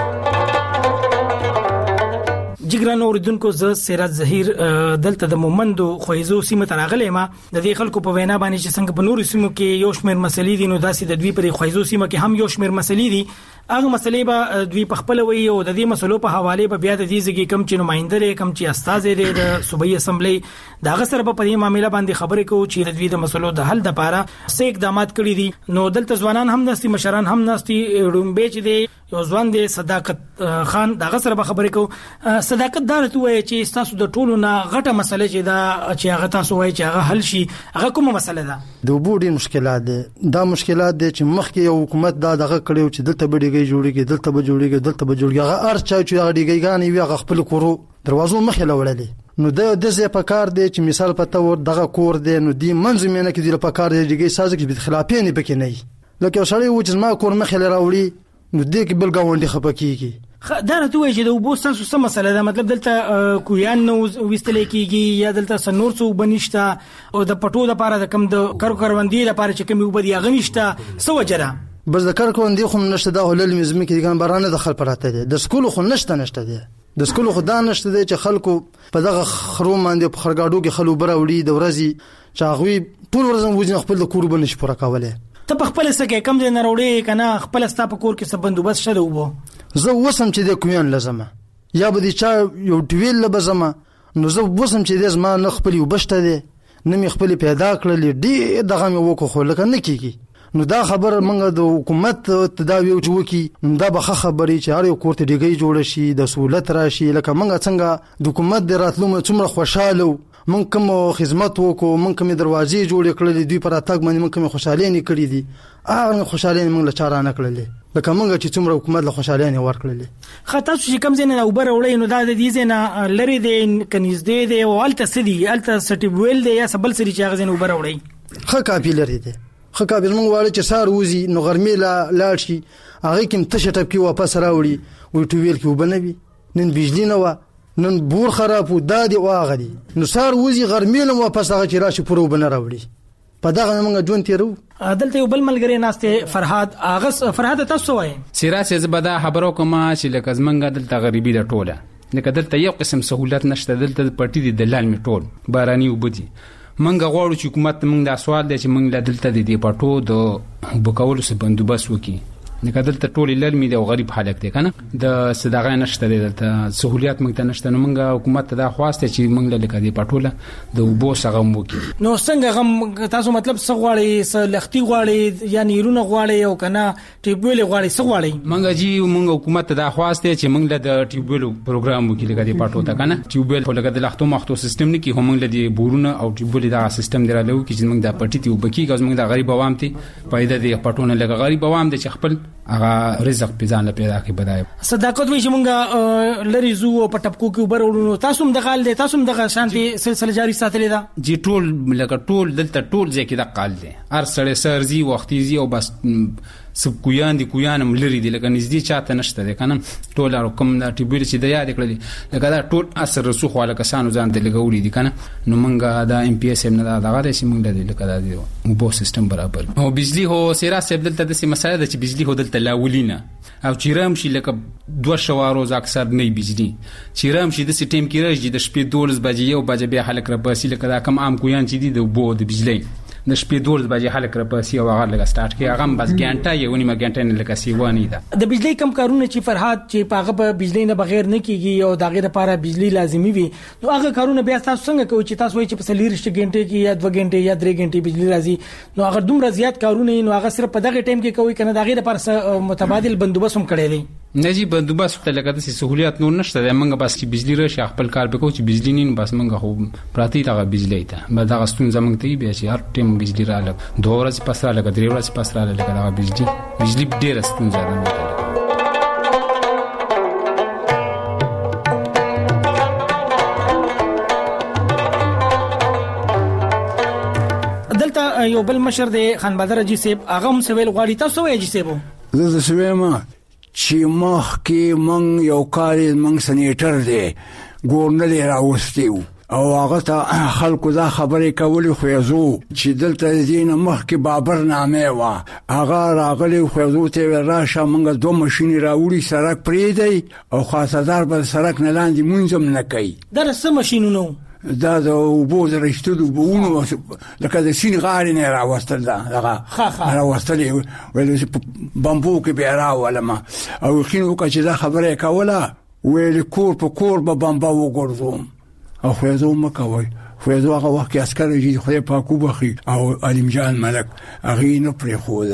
جګران اوریدونکو ز سراج زهیر دلته د مومندو خویزو سیمه تراغلې ما د دې خلکو په وینا باندې چې څنګه په نورو سیمو کې یو شمېر مسلې دي نو داسې د دوی پر خویزو سیمه کې هم یو شمېر مسلې دي. هغه مسلې به دوی په خپل وی او د دې مسلو په حواله به بیا د دې ځګي کم چې نمائنده لري کم چې استاد لري د صوبایي اسمبلی داغه سره په دې معاملې باندې خبرې کوي چې د دوی د مسلو د حل لپاره څه اقدامات کړي دي. نو دلته ځوانان هم نستي مشران هم نستي رومبه چې د یو ځوان دی صداقت خان دغه سره خبرې کو. صداقت دار ته وایي چې تاسو د ټولو نه غټه مسله چې دا چې هغه تاسو وایي چې هغه حل شي هغه کومه مسله ده؟ د اوبو ډېر مشکلات دي. دا مشکلات دي چې مخکې یو حکومت دا دغه کړیو چې دلته به ډیګي جوړیږي دلته به جوړیږي دلته به جوړیږي هغه ارچا چې هغه ډیګیګان وي هغه خپل کورو دروازو مخې لوړلې. نو د دې په کار دی چې مثال پته ور دغه کور دی نو دی منځمنه کې دی په کار دی ډیګي سازه کې بد خلافین پکې نه وي لکه سړی و چې ما کور مخې لراوړي نو دې کې بل گاونډي خپکیږي. دا راته وایي چې د اوبو تاسو څه مسله ده مطلب دلته کویان نو وستل کېږي یا دلته سنور څو بنښت او د پټو د لپاره د کم د کار کاروندې لپاره چې کمی وبدي غنښت سو وجره بس د کار کاروندې خو نشته دا هلل مزمه کې ګان بارانه دخل پراته دي د سکول خو نشته نشته دي د سکول خو دا نشته دي چې خلکو په دغه خرو باندې په خرګاډو کې خلو براوړي د ورځي چې هغه ټول ورځ وځي خپل د کور باندې شپره کوله. ته په خپل سکه کم دې نه وروړي کنه خپل ستا په کور کې څه بندوبست شته وبو زه وسم چې د کویان لازمه یا به دي چا یو ټویل لبزمه نو زه وسم چې د زما نه خپل وبشته دي نه می خپل پیدا کړل دي دغه مې وکړو خو لکه نه کیږي. نو دا خبر منګه د حکومت تداوی او چوکي دا به خبري چې هر یو کوړه دیګي جوړ شي د سہولت راشي لکه منګه څنګه د حکومت د راتلو څومره خوشاله من کوم خدمت وکړو من کوم دروازې جوړ کړل دي پر اتاګ باندې من کوم خوشاله نه کړی دي هغه خوشاله من له چاره نه کړل لکه منګه چې څومره حکومت له خوشاله نه ورکړل. خاطر چې کم زنه اوبر وړي نو دا د دې زنه لری دی کنيزدې دی او الته سدي الته سټیبویل دی یا سبل سری چې هغه زنه اوبر وړي خه کاپی لري دی خه کابل مونږ واړو چې سار وزي نو غرمې لا لاړ شي هغه کوم تشه ټپ کې واپس راوړي وي ټویل کې وبنوي نن بجلی نه و نن بور خراب و دادي واغه دي نو سار وزي غرمې له واپس هغه چې راشي پرو بن راوړي په دغه مونږ جون تیرو. عدالت یو بل ملګری ناشته فرحاد اغس فرحاد تاسو وای سیراسه زبدا خبرو کوم چې لکه زمنګ دلته غریبي د ټوله لکه دلته یو قسم سہولت نشته دلته پټي دي دلال می ټول باراني وبدي منګه غواړو چې حکومت موږ د سوال دی چې موږ دلته د دې پټو د بوکولو څخه بندوبست وکړي نکه دلته ټول لړمي دی او غریب حالت دی کنه د صدقه نشته دلته سہولیت موږ ته نشته نو موږ حکومت ته دا خواسته چې موږ له کدي پټوله د وبو څخه وکړي. نو څنګه غم تاسو مطلب څه غواړي څه لختي غواړي یا نیرونه غواړي او کنه ټیبویل غواړي څه غواړي؟ موږ جی موږ حکومت ته دا خواسته چې موږ له د ټیبویل پروګرام وکړي کدي پټو ته کنه ټیبویل په لګه د لختو مختو سیستم نه کې هم له دې بورونه او ټیبویل دا سیستم درلو کې چې موږ د پټي ته وبکی غوښ موږ د غریب عوام ته پیدا دي پټونه لګه غریب عوام د خپل هغه رزق پیزان له پیدا کی بدای. صداقت وی چې مونږه لری زو په ټپکو کې وبرولو تاسو هم د غال دي تاسو هم د شانتي سلسله جاری ساتلې ده جی ټول لکه ټول دلته ټول ځکه د قال دي هر سړی سرزي وختيزي او بس سب کویان دي کویانم لري دي لکه نږدې چاته نشته دي کنه ټول کوم د ټیبل چې د یاد کړل لکه دا ټول اثر رسوخ والا کسانو ځان ته لګولې دي کنه نو مونږه دا ام پی اس ام نه دا دغه چې مونږ د لکه دا دی وبو سیستم برابر او بجلی هو سیرا سیب دلته د سي مساله د چې بجلی هو دلته لاولینه او چیرام شي لکه دوه شوارو ز اکثر نه بجلی چیرام شي د سټیم کې راځي د شپې دولس بجې یو بجې به حل کړ باسي لکه دا کم عام کویان چې دي د وبو د بجلی د شپې دولس بجې حل کړ باسي او هغه لګ سٹارټ کې هغه بس ګانټه یو نیمه ګانټه نه لکه سی وانی ده د بجلی کم کارونه چې فرحاد چې پاغه په بجلی نه بغیر نه کیږي او دغه لپاره بجلی لازمي وي نو هغه کارونه بیا تاسو څنګه کوئ چې تاسو وایي چې په سلیرشت ګانټه کې یا دوه ګانټه یا درې ګانټه بجلی راځي نو هغه دومره زیات کارونه نو هغه صرف په دغه ټیم کې کوي کنه دغه لپاره متبادل بندوبست هم کړی دی نجی بندوبست ته لکه د سہولیت نور نشته د منګه بس چې بجلی راشي خپل کار وکړو چې بجلی نه بس منګه خو پراتی تا بجلی ته به دا غستون زمنګ ته بیا چې هر ټیم بجلی رااله دوه ورځې پس رااله درې ورځې پس رااله لکه دا بجلی بجلی ډیر ستون زیاده نه دلته یو بل مشر دی خان بدر اجي صاحب هغه هم سویل غواړي تاسو وایي اجي صاحب زه سویما چې مخ کې مونږ یو کال مونږ سنیټر دی ګورنر راوستیو او هغه ته خلکو دا خبرې کولې خو یزو چې دلته دینه مخ کې بابر نامه وا هغه راغلی خو یزو ته راشه مونږ دوه ماشینې راوړي سړک پرې دی او خاصدار به سړک نه لاندې مونږم نه کوي دا څه ماشینونو دا د وبو درشتلو بونو لکه د سین غاړې نه راوستل دا هغه راوستل ویل بامبو کې بیا راولم او خینو چې دا خبره کوله ویل کور په کور به بامبا وګرځوم او خو زه مکوي خو زه هغه وخت کې عسكر جدي خو په کوبخي او علیم جان ملک هغه نه پرې خودل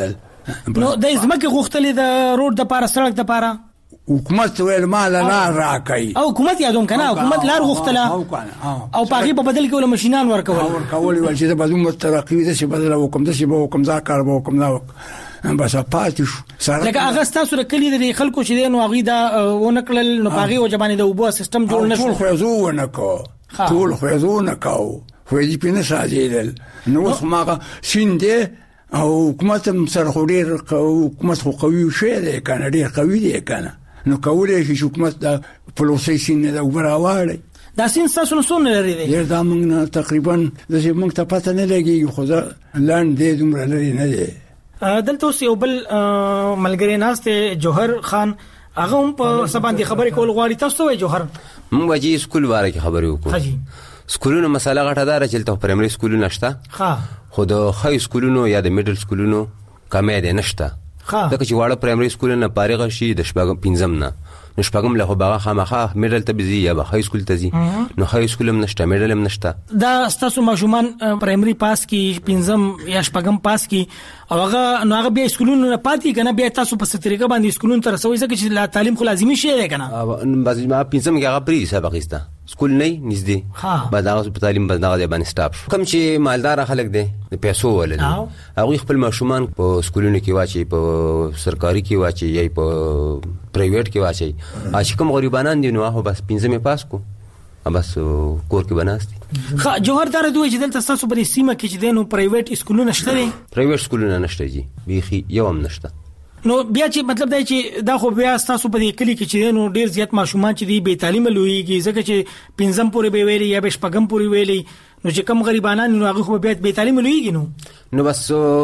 نو د ځمکه غوښتلې د روډ د پاره سړک د پاره حکومت ویل مال لار راکړي او حکومت یادوم کنه حکومت لار غوښتله او پاغي په بدل کې ول ماشينان ورکول ورکول ول چې د بدوم ترقی د څه بدل وکم د څه به وکم ځا کار به وکم دا بس پاتې شو لکه هغه تاسو رکلی د خلکو چې نو هغه دا ونکړل نو پاغي او جبانې د وبو سیستم جوړ نشو ټول خو زو ونکو ټول خو زو ونکو خو دې پینې ساجیدل نو اوس ماغه سینده او حکومت سره خو ډیر حکومت خو قوي شه دی کنه ډیر قوي دی کنه نو کولای شي حکومت د پولیسي سینې د وبراوړي دا سین تاسو نو څونه لري دی دا موږ تقریبا د چې موږ ته پته نه لګي خو دا لاند دې دومره لري نه دی دلته اوس یو بل ملګری ناشته جوهر خان هغه هم په سبان دي خبرې کول غواړي تاسو وای جوهر موږ وجې سکول واره کې خبرې وکړو سکولونو مساله غټه دار چې ته پرایمري سکولونه نشته ها خو د های سکولونو یا د میډل سکولونو کمې ده نشته دا چې واړه پرایمري سکولونه فارغ شي د شپږم پنځم نه نو شپږم له باغه خامخه میډل ته بيزي یا های سکول ته زی نو های سکول هم نشته میډل هم نشته دا تاسو ماشومان پرایمري پاس کی پنځم یا شپږم پاس کی او هغه نو هغه بیا سکولونو نه پاتې کنه بیا تاسو په سترګه باندې سکولونو تر سوي ځکه چې تعلیم خو لازمي شی دی کنه بعض ما پنځم کې هغه پری سبق ایسته سکول نه نږدې بعد هغه په تعلیم بدنغه باندې سټاپ شو کوم چې مالدار خلک دي د پیسو ولل هغه خپل ماشومان په سکولونو کې واچي په سرکاري کې واچي یا په پرایویټ کې واچي چې کوم غریبانان دي نو هغه بس پنځمه پاس کو بس کور کې بناستي خا جوهر دار دوی چې دلته تاسو په سیمه کې چې دینو پرایویټ سکولونه شته دي پرایویټ سکولونه نشته جی بيخي یو هم نشته نو بیا چې مطلب دی چې دا خو بیا تاسو په دې کلی کې چې نو ډیر زیات ماشومان چې دی بے تعلیم لویږي ځکه چې پنځم پورې به ویلي یا به شپږم پورې ویلي نو چې کم غریبانان نو هغه خو بیا بے تعلیم لویږي نو نو بس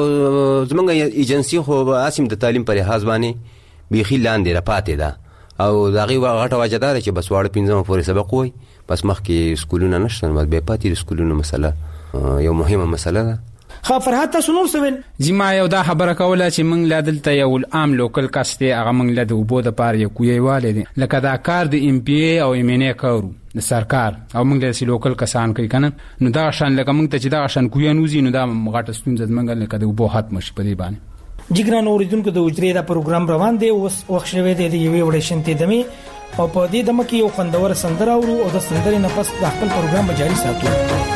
زمونږ ایجنسی خو اسیم د تعلیم پر لحاظ باندې بيخي لاندې را پاتې ده او دغه غټه وجدار چې بس واړه پنځم پورې سبق وای بس مخکې سکولونه نشته نو به پاتې سکولونه مسله یو مهمه مسله ده خا فرحت تاسو نور سوین زما یو دا خبره کوله چې موږ لا دلته یو عام لوکل کاسته هغه موږ له وبو د پاره یو کویواله دي لکه دا کار د ام پی ای او ام ان ای کارو د سرکار او موږ له لوکل کسان کوي کنه نو دا شان لکه موږ ته چې دا شان کوینوزي نو دا غټه ستونزه موږ لکه د وبو حت مش په دی باندې جګران اوریدونکو د وجري دا پروګرام روان دی اوس وخت شوه دی د یوې وړشن ته دمي او په دې دمه کې یو خوندور سندره اورو او د سندرې نه پس د خپل پروګرام جاری ساتو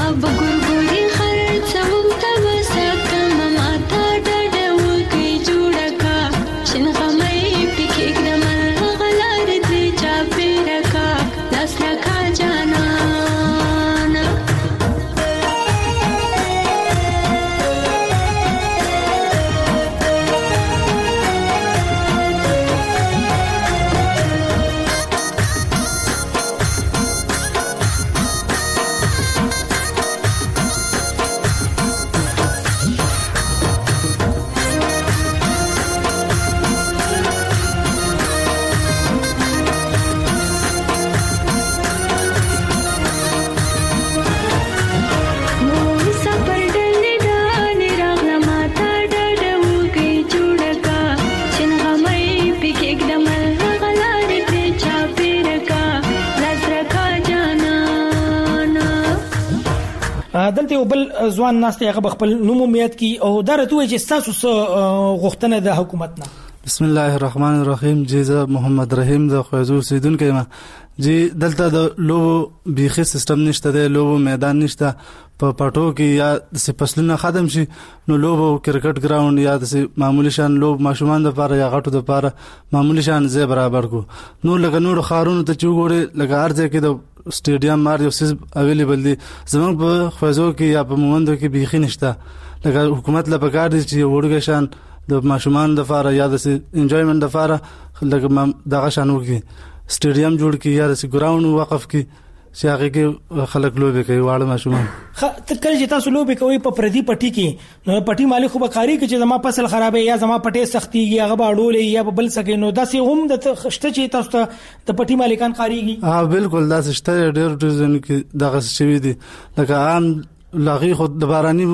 دلته یو بل ځوان ناسته هغه خپل نوم میات کی او درته وي چې تاسو غوښتنه د حکومت نه. بسم الله الرحمن الرحیم. جیزه محمد رحیم د خوځو سیدونکو ما جی دلته د لوبو بیخي سیستم نشته دی، لوبو میدان نشته. په پټو کې یا د فصلونو ختم شي نو لوبو کرکټ ګراوند یا د معمولی شان لوب ماشومان د لپاره یا غټو د لپاره معمولی شان زی برابر کو. نو لکه نور خارونو ته چوغوري لکه ارزه کې د سټیډیم مار یو سیس اویلیبل دي، زمونږ په خوځو کې یا په مومندو کې بیخي نشته. لکه حکومت له پکار دي چې وړوګه شان د ماشومان د لپاره یا د انجوایمنت د لپاره لکه دغه شانو کې سټیډیم جوړ کی یا د ګراوند وقف کی چې هغه کې خلک لوبي کوي واړه ماشومان. خ ته کله چې تاسو لوبي کوي په پردي پټي کې نو پټي مالک خو به کاری کې چې زما فصل خرابې یا زما پټي سختي یا هغه باړولې یا بل سکه نو داسې هم د خشته چې تاسو ته د پټي مالکان کاریږي. ها بالکل داسې شته ډېر ډېر کې دغه شوی دي لکه عام لاغي خو د باراني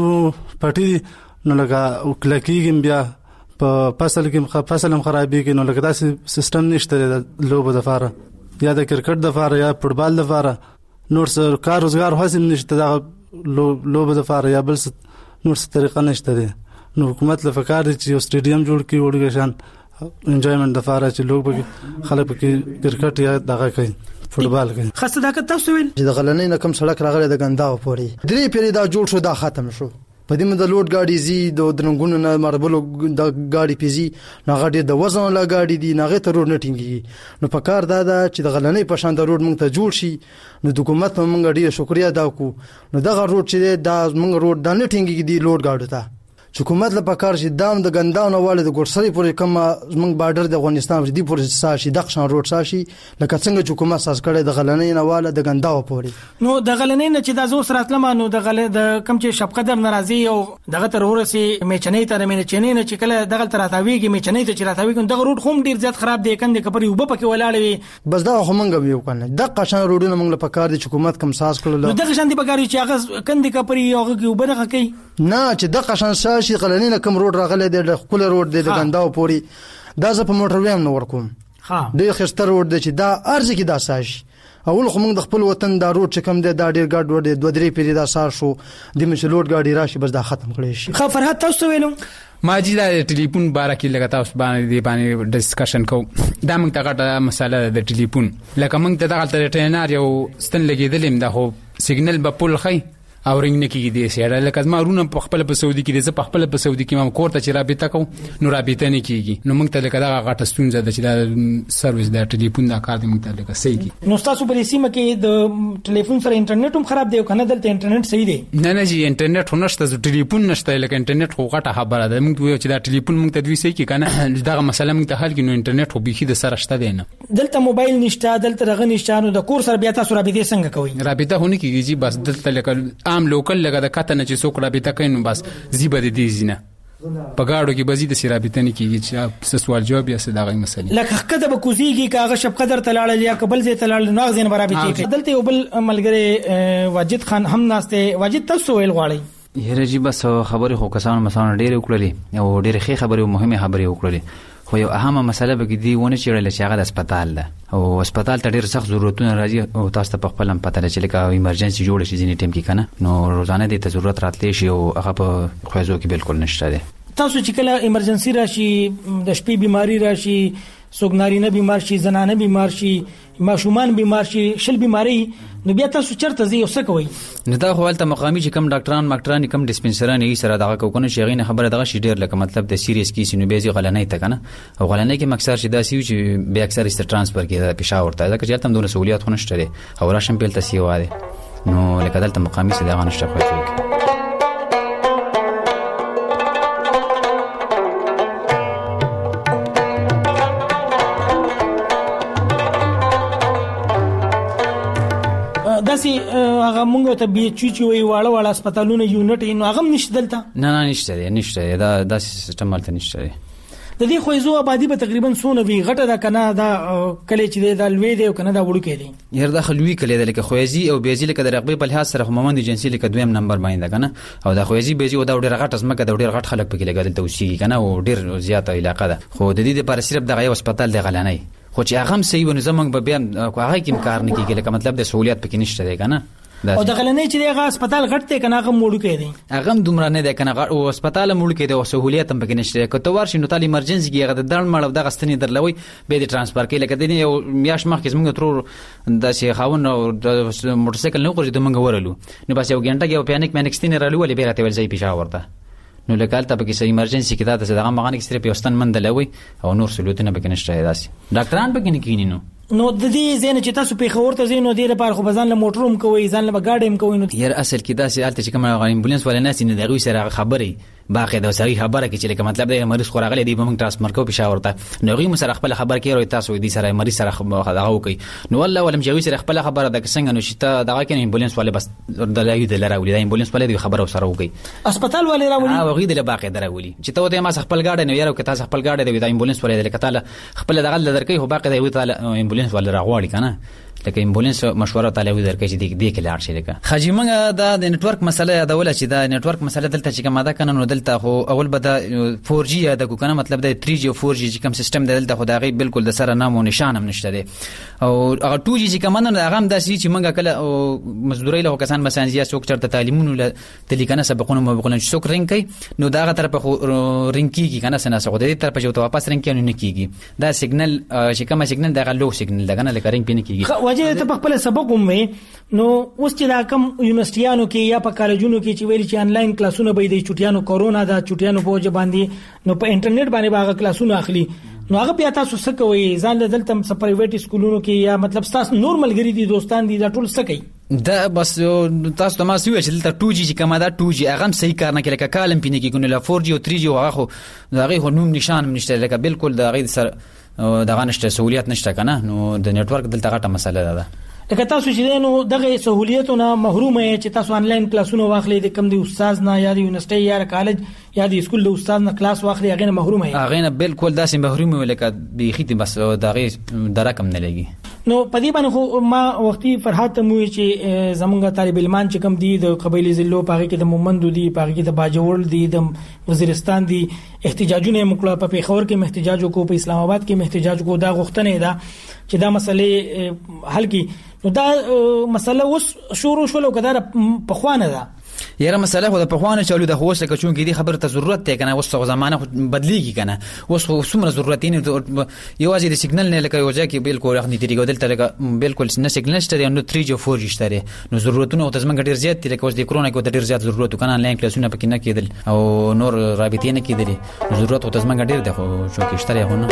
پټي نو لکه کلکیږي بیا په فصل کې فصل هم خرابې کې نو لکه داسې سیستم نشته د لوبو د فاره یا د کرکټ د فاره یا فوټبال د فاره نور سر کار روزګار حاصل نشته دا لوبه د فاره یا بل نور څه طریقه نشته دي. نو حکومت له فکر دي چې سټیډیم جوړ کړي وړي شان انجوایمنت د فاره چې لوب خلک کې کرکټ یا دغه کوي فوټبال کوي. خاصه دا که تاسو ویل چې د غلنۍ نه کم سړک راغلی د ګنداو پوري درې پیری دا جوړ شو دا ختم شو په دې مده لوډ گاډي زی د درنګونو نه مربلو د گاډي پیزي نه غاډي د وزن لا گاډي دي نه غته روډ نه ټینګي. نو په کار دا دا چې د غلنۍ په شان د روډ مونږ ته جوړ شي نو د حکومت مونږ ډیره شکریا ادا کو. نو دغه روډ چې دا مونږ روډ د نه ټینګي دي لوډ گاډو ته حکومت له پکار شي دام د ګنداو نه والي د ګورسري پورې کوم مونږ بارډر د افغانستان دی پورې ساشي د قشان روډ ساشي لکه څنګه چې حکومت ساس کړي د غلنۍ نه واله د ګنداو پورې. نو د غلنۍ نه چې د زو سرات لمه نو د غل د کم چې شپقدر ناراضي او دغه تر ورسي میچنې تر میچنې نه چې کله دغه تر راتاویږي میچنې ته چې راتاویږي دغه روډ هم ډیر زیات خراب دی کنده کپري وب پکې ولاړ وي بس دا هم مونږ یو کنه د قشان روډونه مونږ له پکار دي حکومت کم ساس کړل. نو دغه شان دی پکاري چې هغه کنده کپري هغه کې وب نه کوي نه چې د قشان ساشي غلنۍ نه کم روډ راغله د خپل روډ د ګنداو پوري دا ز په موټر ویم نو ورکوم ها د خستر روډ د چې دا ارزه کې دا ساش اول خو موږ د خپل وطن دا روډ چې کم دی دا ډیر ګاډ وړ دی دوه درې پیری دا سار شو د مش لوډ ګاډي راشي بس دا ختم کړی شي. خو فرحت تاسو ویلو ما جی دا ټلیفون بارکه لګا تاسو باندې دی باندې ډسکشن کو دا موږ ته غټه مسله د ټلیفون لکه موږ ته دغه ټرینر یو ستن لګیدلم دا هو سیګنل په پول خي او رنګ نه کیږي د سیاره لکه ما رونه په خپل په سعودي کې د په خپل په سعودي کې ما کوړه چې رابطه کوم نو رابطه نه کیږي. نو موږ ته لکه دا غټه ستونزه ده چې دا سرویس د ټلیفون دا کار د موږ ته لکه صحیح کی. نو تاسو په سیمه کې د ټلیفون سره انټرنیټ هم خراب دی او کنه دلته انټرنیټ صحیح دی؟ نه نه جی انټرنیټ هنشته ز ټلیفون نشته لکه انټرنیټ خو غټه خبره ده. موږ وایو چې دا ټلیفون موږ ته دوی صحیح کی کنه دا مسله موږ ته حل کینو انټرنیټ خو بيخي د سره شته دی نه دلته موبایل نشته دلته رغه نشته نو د کور سره بیا تاسو رابطه څنګه کوئ؟ رابطه هونه کیږي جی بس دلته لکه عام لوکل لګا کته نه چې څوک رابطه کوي نو بس زیبه د دې زینه په گاډو کې بزید سي رابطه نه کیږي چې سوال جواب یا څه دغه مسلې لکه کده به کوزيږي کاغه شپ قدر تلاړل یا قبل زی تلاړل نو غزين برابطه کوي. دلته یو بل ملګری واجد خان هم ناشته. واجد تاسو ویل غواړي یره جی بس خبري خو کسان مثلا ډېر وکړلې او ډېر ښه خبري او مهمه خبري وکړلې خو یو اهمه مسله به کې دی ونه چیرل چې هغه د هسپتال ده او هسپتال ته ډېر سخت ضرورتونه راځي او تاسو ته په خپل هم پته لري چې لکه ایمرجنسي جوړ شي ځینې ټیم کې کنه نو روزانه د ته ضرورت راتلی شي او هغه په خوځو کې بالکل نشته ده. تاسو چې کله ایمرجنسي راشي د شپې بیماری راشي څوک نارینه بیمار شي زنانه بیمار شي ماشومان بیمار شي شل بیماری نو بیا تاسو چرته زی اوسه کوي نو دا خو ولته مقامي چې کم ډاکټران ماکټران کم ډیسپنسران یې سره دغه کوونه شي غینه خبره دغه شي ډیر لکه مطلب د سیریس کیس نو بیزي غلنۍ ته کنه او غلنۍ کې مکسر شي دا سی چې بیا اکثر است ترانسفر کې پېښور ته ځکه چې تم دونه سہولیات خو نشته او راشم په تل سی واده نو لکه دلته مقامي سره دغه نشته خو داسې هغه مونږ ته بي چی چی وی واړه واړه هسپتالونه یونټ نو هغه نشته دلته نه نه نشته نشته دا داسې سیستم مالته نشته د دې خوځو آبادی به تقریبا سونه وی غټه دا کنه دا کله چې دا لوی دی او کنه دا وړو کې دی ير دا خلوی کله د لکه خوځي او بیزي لکه د رقبې په لحاظ سره مومند ایجنسی لکه دویم نمبر باندې کنه او دا خوځي بیزي او دا ډېر غټ اسمه کې دا ډېر غټ خلک پکې لګل توسي کنه او ډېر زیاته علاقه ده خو د دې لپاره صرف دغه هسپتال دی غلنۍ خو چې هغه هم صحیح ونه زمنګ به بیا هغه کې کار نه کیږي لکه مطلب د سہولیت پکې نشته دی کنه او د غلنۍ چې هغه هسپتال غټ ته کنه هغه موړو کې دی هغه دومره نه دی کنه او هسپتال موړو کې دی او سہولیت هم پکې نشته کته ورشي نو تعالی ایمرجنسي کې هغه د دړ مړ د غستنی درلوي به د ترانسفر کې لکه د یو میاش مخ کې زموږ تر د شي خاون او د موټر سایکل نو کوجه د منګ ورلو نو بس یو غنټه کې پانیک مانکستین رالو ولې بیرته ول ځای پېښور ته نو لکه تل پکې سې ایمرجنسي کې دا د دغه مغانیک سره پیوستن مندلوي او نور سہولتونه پکې نشته داسي ډاکټران پکې نه کینی نو نو د دې زین چې تاسو په خبر ته زین نو ډیره پر خو بزن له موټروم کوي ځان له گاډیم کوي نو ير اصل کې داسې حالت چې کوم امبولانس ولا ناس نه دغه سره خبري باقي دا صحیح خبره کې چې مطلب د مریض خو راغلي دی به موږ ترانسفر کو پېښور ته نو غي مسره خپل خبر کې روي تاسو دې سره مریض سره دغه کوي نو والله ولم جوي سره خپل خبره د څنګه نو شته دغه کې امبولانس والے بس د لایو د لراولي د امبولانس والے د خبره سره وکي هسپتال والے راولي ها غي د باقي دراولي چې ته ته ما خپل گاډي نو یاره که تاسو خپل گاډي د امبولانس والے د کتاله خپل دغه درکې هو باقي د امبولانس والے راغواړي کنه لکه امبولانس مشوره تعالی درکې چې دې دې کې لاړ شي لکه خاجي موږ دا د نت ورک مسله یادول چې دا نت ورک مسله دلته چې کومه ده کنه نو دلته خو اول به دا فور جی یاد کو کنه مطلب د تھری جی او فور جی چې کوم سیستم دلته خو دا غي بالکل د سره نام او نشان هم نشته دي او هغه ټو جی چې کومه نه هغه هم داسې چې موږ کله مزدوري له کسان مسانزیا څوک چرته تعلیمونو له تلیکنه سبقونه مبقونه څوک رنګ کوي نو دا غ طرف خو رنګ کیږي کنه سنا څو د دې طرف چې واپس رنګ کینو نه کیږي دا سیګنل چې کومه سیګنل دا لو سیګنل دا کنه لکه رنګ پینې کیږي وجه ته په خپل سبق هم نو اوس چې دا کم یونیورسيټیانو کې یا په کالجونو کې چې ویل چې انلاین کلاسونه به د چټیانو کورونا دا چټیانو په وجه باندې نو په انټرنیټ باندې باغ کلاسونه اخلي نو هغه بیا تاسو څه کوي ځان له دلته په پرایویټ سکولونو کې یا مطلب تاسو نورمال غری دي دوستان دي دا ټول څه کوي دا بس تاسو ته ما سوي چې دلته ټو جی چې کومه دا ټو جی هغه صحیح کار نه کوي لکه کالم پینې کې ګونه لا فور جی او تھری جی هغه خو هغه خو نوم نشان نشته لکه بالکل دا غي سر دغه نشته سہولیت نشته کنه نو د نت ورک دلته غټه مسله ده لکه تاسو چې نو دغه سہولیتونه محروم یې چې تاسو انلاین کلاسونه واخلئ د کم دی استاد نه یا د یونیورسيټي یا کالج یا د اسکول د استاد نه کلاس واخلئ هغه نه محروم یې هغه نه بالکل داسې محروم ولکه بيخي بس دغه درکم نه لګي نو پدې باندې خو ما وختي فرحات مو چې زمونږ طالب علمان چې کم دي د قبایلی ضلعو پاره کې د مومندو دي پاره کې د باجوړ دي د وزیرستان دي احتجاجونه مکړه په پیښور کې احتجاج کو په اسلام آباد کې احتجاج کو دا غوښتنه ده چې دا مسلې حل کی نو دا مسله اوس شروع شول او کدار په خوانه ده یاره مسله خو د په خوانه چالو د هوسه که چون کې دي خبره ته ضرورت ته کنه اوس زمانه بدلیږي کنه اوس خو څومره ضرورت نه یوازې د سیګنل نه لکه یو ځای کې بالکل اخني طریقو دلته لکه بالکل نه سیګنل شته نو تھری جی او فور جی شته نو ضرورتونه او تزمن ډیر زیات دي لکه اوس د کرونا کې ډیر زیات ضرورت کنه انلاین کلاسونه پکې نه کېدل او نور رابطې نه کېدل ضرورت او تزمن ډیر ده خو چې شته هونه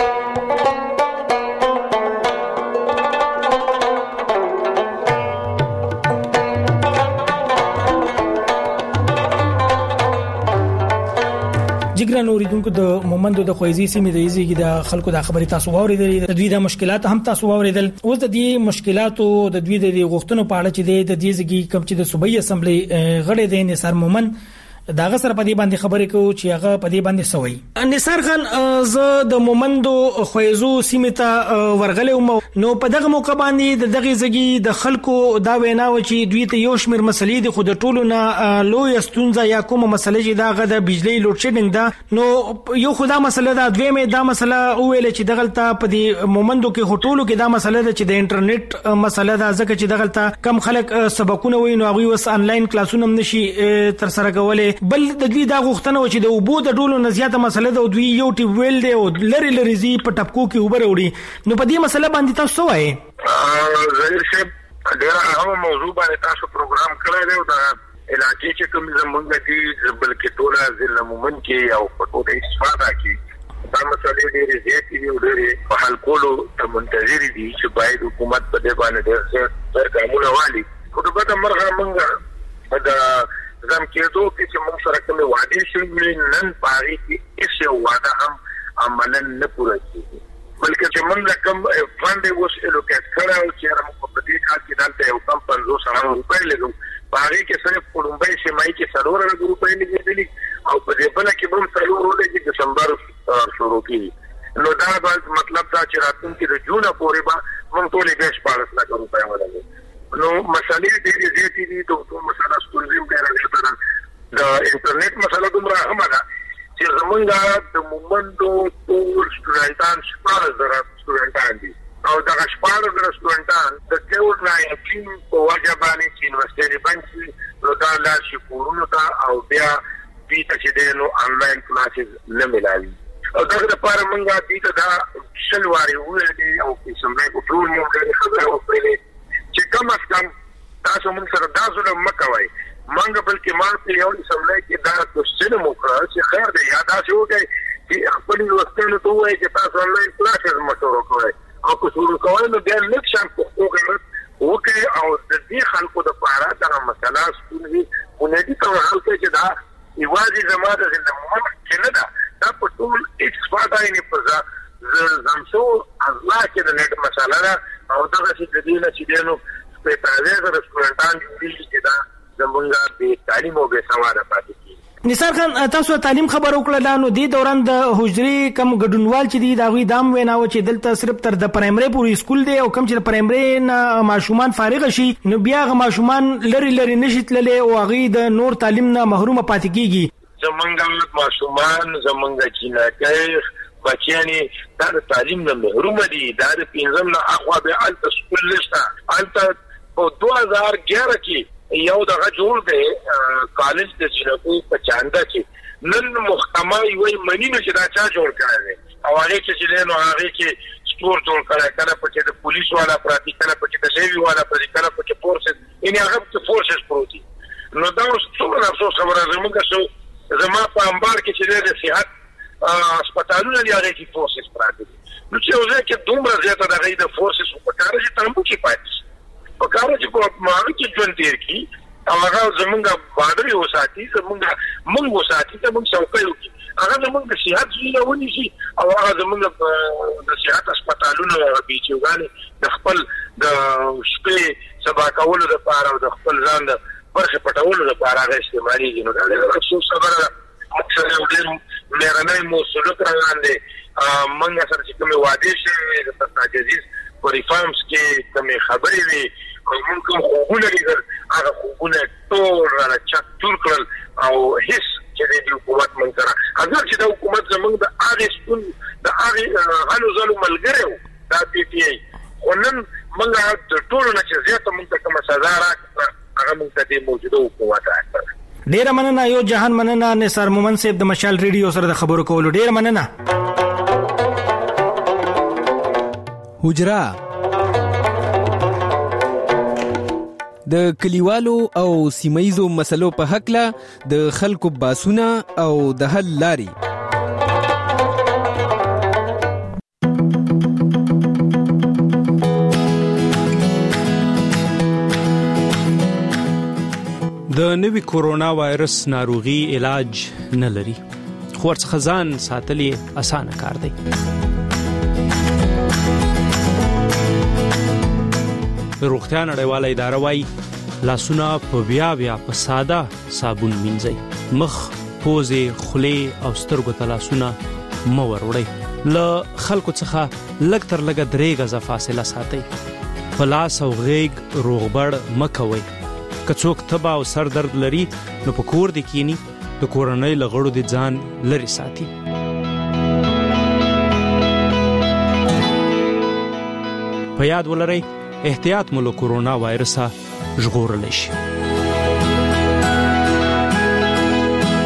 جګران اوریدونکو د مومندو د خوځي سیمې د ایزي کې د خلکو د خبري تاسو واوریدل د دوی د مشکلات هم تاسو واوریدل اوس د دې مشکلاتو د دوی د غوښتنو په اړه چې د دې ځګي کوم چې د صوبایي اسمبلی غړي د نثار مومن داغه سره په دې باندې خبرې کوو چې هغه په دې باندې سوي نثار خان ز د مومندو خوځو سیمې ته ورغلې نو په دغه موقع باندې د دغه ځګي د خلکو دا وینا و چې دوی ته یو شمیر مسلې د خود ټولو نه لوی استونزه یا کومه مسله چې داغه د بجلی لوډ شیډینګ ده نو یو خدا مسله دا دوی مې دا مسله ویل چې دغلته په دې مومندو کې هټولو کې دا مسله ده چې د انټرنیټ مسله ده ځکه چې دغلته کم خلک سبقونه ویني او هغه وس انلاین کلاسونه نشي تر سره کولای بل د دې دا غوښتنه و چې د اوبو د ټولو نه زیاته مسله ده او دوی یو ټیوب ویل دی او لری لری زی په ټپکو کې اوبه راوړي. نو په دې مسله باندې تاسو څه وایي؟ ظاهر صاحب ډېره اهمه موضوع باندې تاسو پروګرام کړی دی او دا علاقې چې کوم زمونږ دي بلکې ټوله ضلع مومن کې او په ټوله استفاده کې دا مسلې ډېرې زیاتې دي او ډېرې په حل کولو ته منتظرې دي چې باید حکومت په دې باندې ډېر ډېر ګامونه واخلي. خو د بده مرغه موږ د ځم کېدو کې چې موږ سره کومې وعدې شوي نن په هغې کې هېڅ یو وعده هم عملاً نه پوره کېږي، بلکې چې موږ کوم فنډ یې اوس الوکیټ کړی او چې موږ په دې کال کې دلته یو کم پنځوس زره روپۍ لګو، په هغې کې صرف په لومړۍ سیمایي کې څلور زره روپۍ لګېدلي او په دې بله کې به هم څلور ولګي دسمبر شروع کېږي. نو دا مطلب دا چې راتلونکي د جونه پورې به موږ ټولې بیا شپاړس لکه روپۍ ولګو. نو مسلې ډېرې زیاتې دي، د اوبو مسله ستونزې هم ډېره زیاته ده. د انټرنیټ مسله دومره اهمه ده چې زمونږ د مومندو ټول سټوډنټان شپاړس زره سټوډنټان دي او دغه شپاړس زره سټوډنټان د کووډ ناینټین په وجه باندې چې یونیورسټۍ بند شي نو دا لاړ شي کورونو ته او بیا دوی ته چې دی نو آنلاین کلاسز نه میلاوي. او دغه دپاره موږ دوی ته دا شل وارې وویلې او په اسمبلۍ کې ټول یو ډېرې خبرې وکړلې چې کم از کم تاسو موږ سره دا ظلم مه کوئ. موږ بلکې ما په یو اسمبلۍ کې دا کوشش مو وکړه چې خیر دی یا داسې وکړئ چې خپل لوستلو ته ووایئ چې تاسو آنلاین کلاسز مه شروع کوئ او که شروع کوئ نو بیا لږ شان پښتو غیرت وکړئ او د دې خلکو دپاره دغه مسله ستونزې بنیادي ډول حل کړئ چې دا یوازې زما د زندمون کې نه ده، دا په ټول اکسفاده یې په زه زمسو ازلا کې د نیټ مسله ده او دغسې د دې نه چې دی نو شپېته زره سټوډنټان جوړېږي چې دا زمونږ بې تعلیم او بې سواده پاتې کېږي. نثار خان تاسو تعلیم خبر وکړه، نو دې دوران د حجرې کم ګډونوال چې دي د هغوی دا هم وینا وه چې دلته صرف تر د پرایمرۍ پورې سکول دی او کم چې د پرایمرۍ نه ماشومان فارغه شي نو بیا هغه ماشومان لرې لرې نشي تللی او هغوی د نور تعلیم نه محرومه پاتې کېږي. زمونږ ماشومان زمونږ جینکۍ بچیانې دا د تعلیم نه محرومه دي. دا د پنځم نه اخوا بیا هلته سکول نشته. هلته په دوه زره ګیاره کې یو دغه جوړ دی کالج د جینکو په چانده کې نن محکمه یوی مني نو چې دا چا جوړ کړی دی او هغې کې چې دی نو هغې کې سټور جوړ کړی، کله پکې د پولیس والا پراتی، کله پکې د نیوي والا پراتی، کله پکې فورسز یعنې هغه پکې فورسز پروت دي. نو دا اوس څومره افسوس خبره زموږ شو زما په انبار کې چې دی د صحت هسپتالونه دي هغې کې فورسز پراته دي. نو چې یو ځای کې دومره زیاته د هغې د فورسز په کاره چې تنبو کې پاتې شي په کاره چې په هغه کې ژوند تېر کړي او هغه زمونږ بادرې وساتي، زمونږ موږ وساتي، زمونږ څوکۍ وکړي، هغه زمونږ د صحت زویونه ونیسي او هغه زمونږ د صحت هسپتالونه هغه بیچوګانې د خپل د شپې سبا کولو دپاره او د خپل ځان د برخې پټولو دپاره هغه استعمالېږي. نو دا ډېره افسوس خبره ده. موږ سره یو ډېر مېرنی مو سلوک روان دی. موږ سره چې کومې وعدې شوې د تاج عزیز په ریفارمز کې کومې خبرې وې او موږ کوم خوبونه لیدل هغه خوبونه ټول رانه چک تور کړل او هېڅ چې دی د حکومت موږ سره اگر چې د حکومت زموږ د هغې ستون د هغې هلو ځلو ملګری و دا پی ټي آی، خو نن موږ د ټولو نه چې زیاته موږ ته کومه سزا راکړه هغه موږ ته د موجوده حکومت راکړه. ډېره مننه یو جهان مننه نثار مومند صاحب د مشال ریډیو سره د خبرو کولو ډېره مننه. حجره د کلیوالو او سیمایزو مسلو په هکله د خلکو باسونه او د حل لاري. د نوي کورونا وایرس ناروغي علاج نه لري خو ورڅخه ځان ساتل یې اسانه کار دی. روغتیا نړیواله اداره وايي لاسونه په بیا بیا په ساده صابون مینځئ، مخ، پوزې، خولې او سترګو ته لاسونه مه وروړئ، له خلکو څخه لږ تر لږه درې غزه فاصله ساتئ، په لاس او غیږ روغبړ مه کوئ، که څوک تبه او سر درد لري نو په کور دې کینی، د کورنۍ له غړو دې ځان لرې ساتي. په یاد ولرئ احتیاط مو له کورونا وایرسه ژغورلی شي.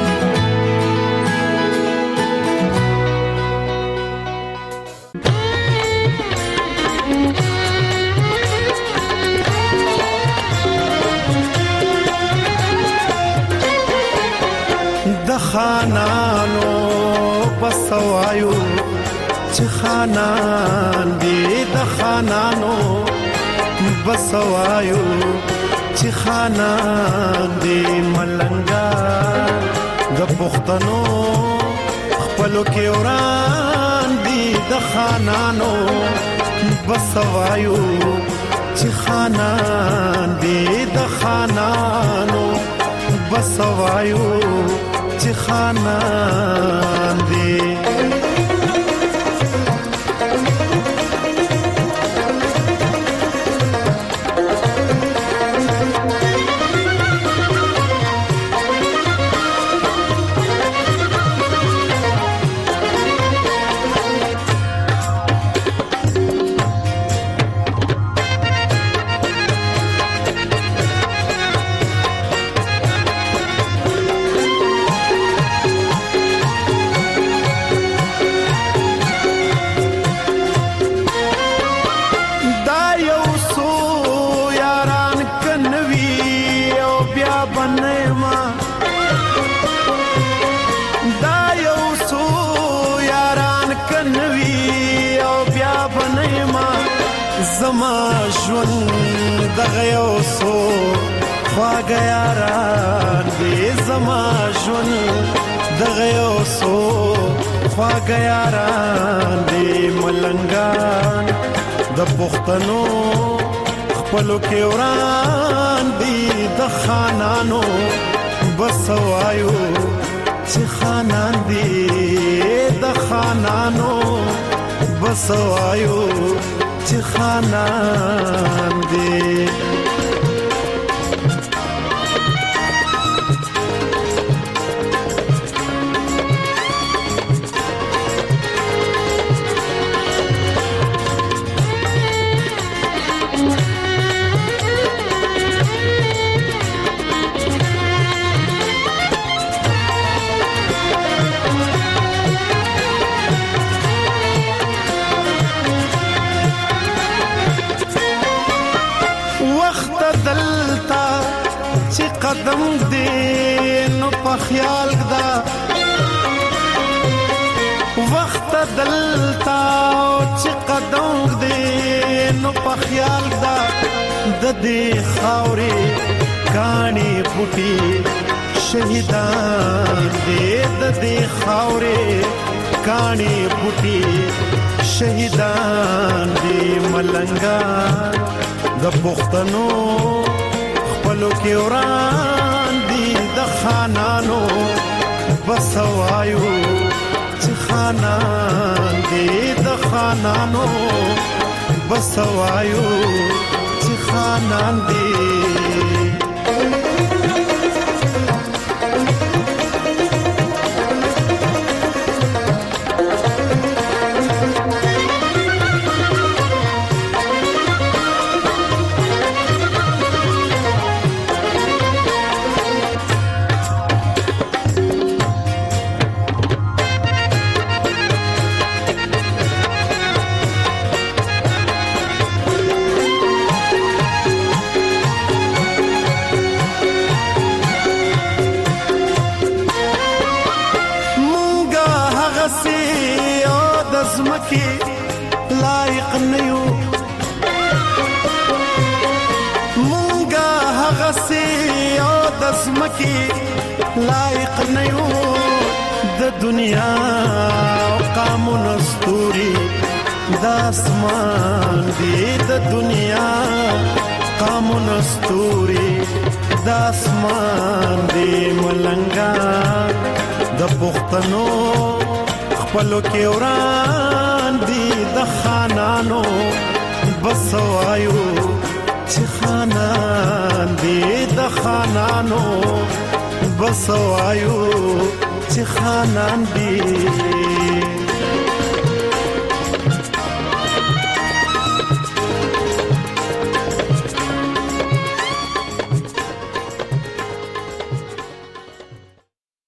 د خانانو بسوایو چې خانان دی د خانانو بسوایو چې خانان دی ملنګا د پښتنو خپلو کې وران دی د خانانو بسوایو چې خانان دی د خانانو بسوایو چې خانان دی زما ژوند دغه یو څو خواږه یاران دي زما ژوند دغه یو څو خواږه یاران دي ملنګان د پښتنو خپلو کې وران دي د خانانو بسوایو چې خانان دي د خانانو بسوایو چې خانان دی قدم دې نو په خیال دا وخت دلتا چې قدم دې نو په خیال دا د دې خاورې کانی پټي شهیدان دې د دې خاورې کانی پټي شهیدان دې ملنګا د پښتنو خپلو کې وران دي د خانانو بسوایو چې خانان دي د خانانو بسوایو چې خانان دي لایق نیو مونږه هغه سي او د سمکی لایق نیو د دنیا قامون استوري د اسمان دی د دنیا قامون استوري د اسمان دی ملنګا د پښتنو خپلو کې وران دي د خانانو بسوایو چې خانان دي د خانانو بسوایو چې خانان دي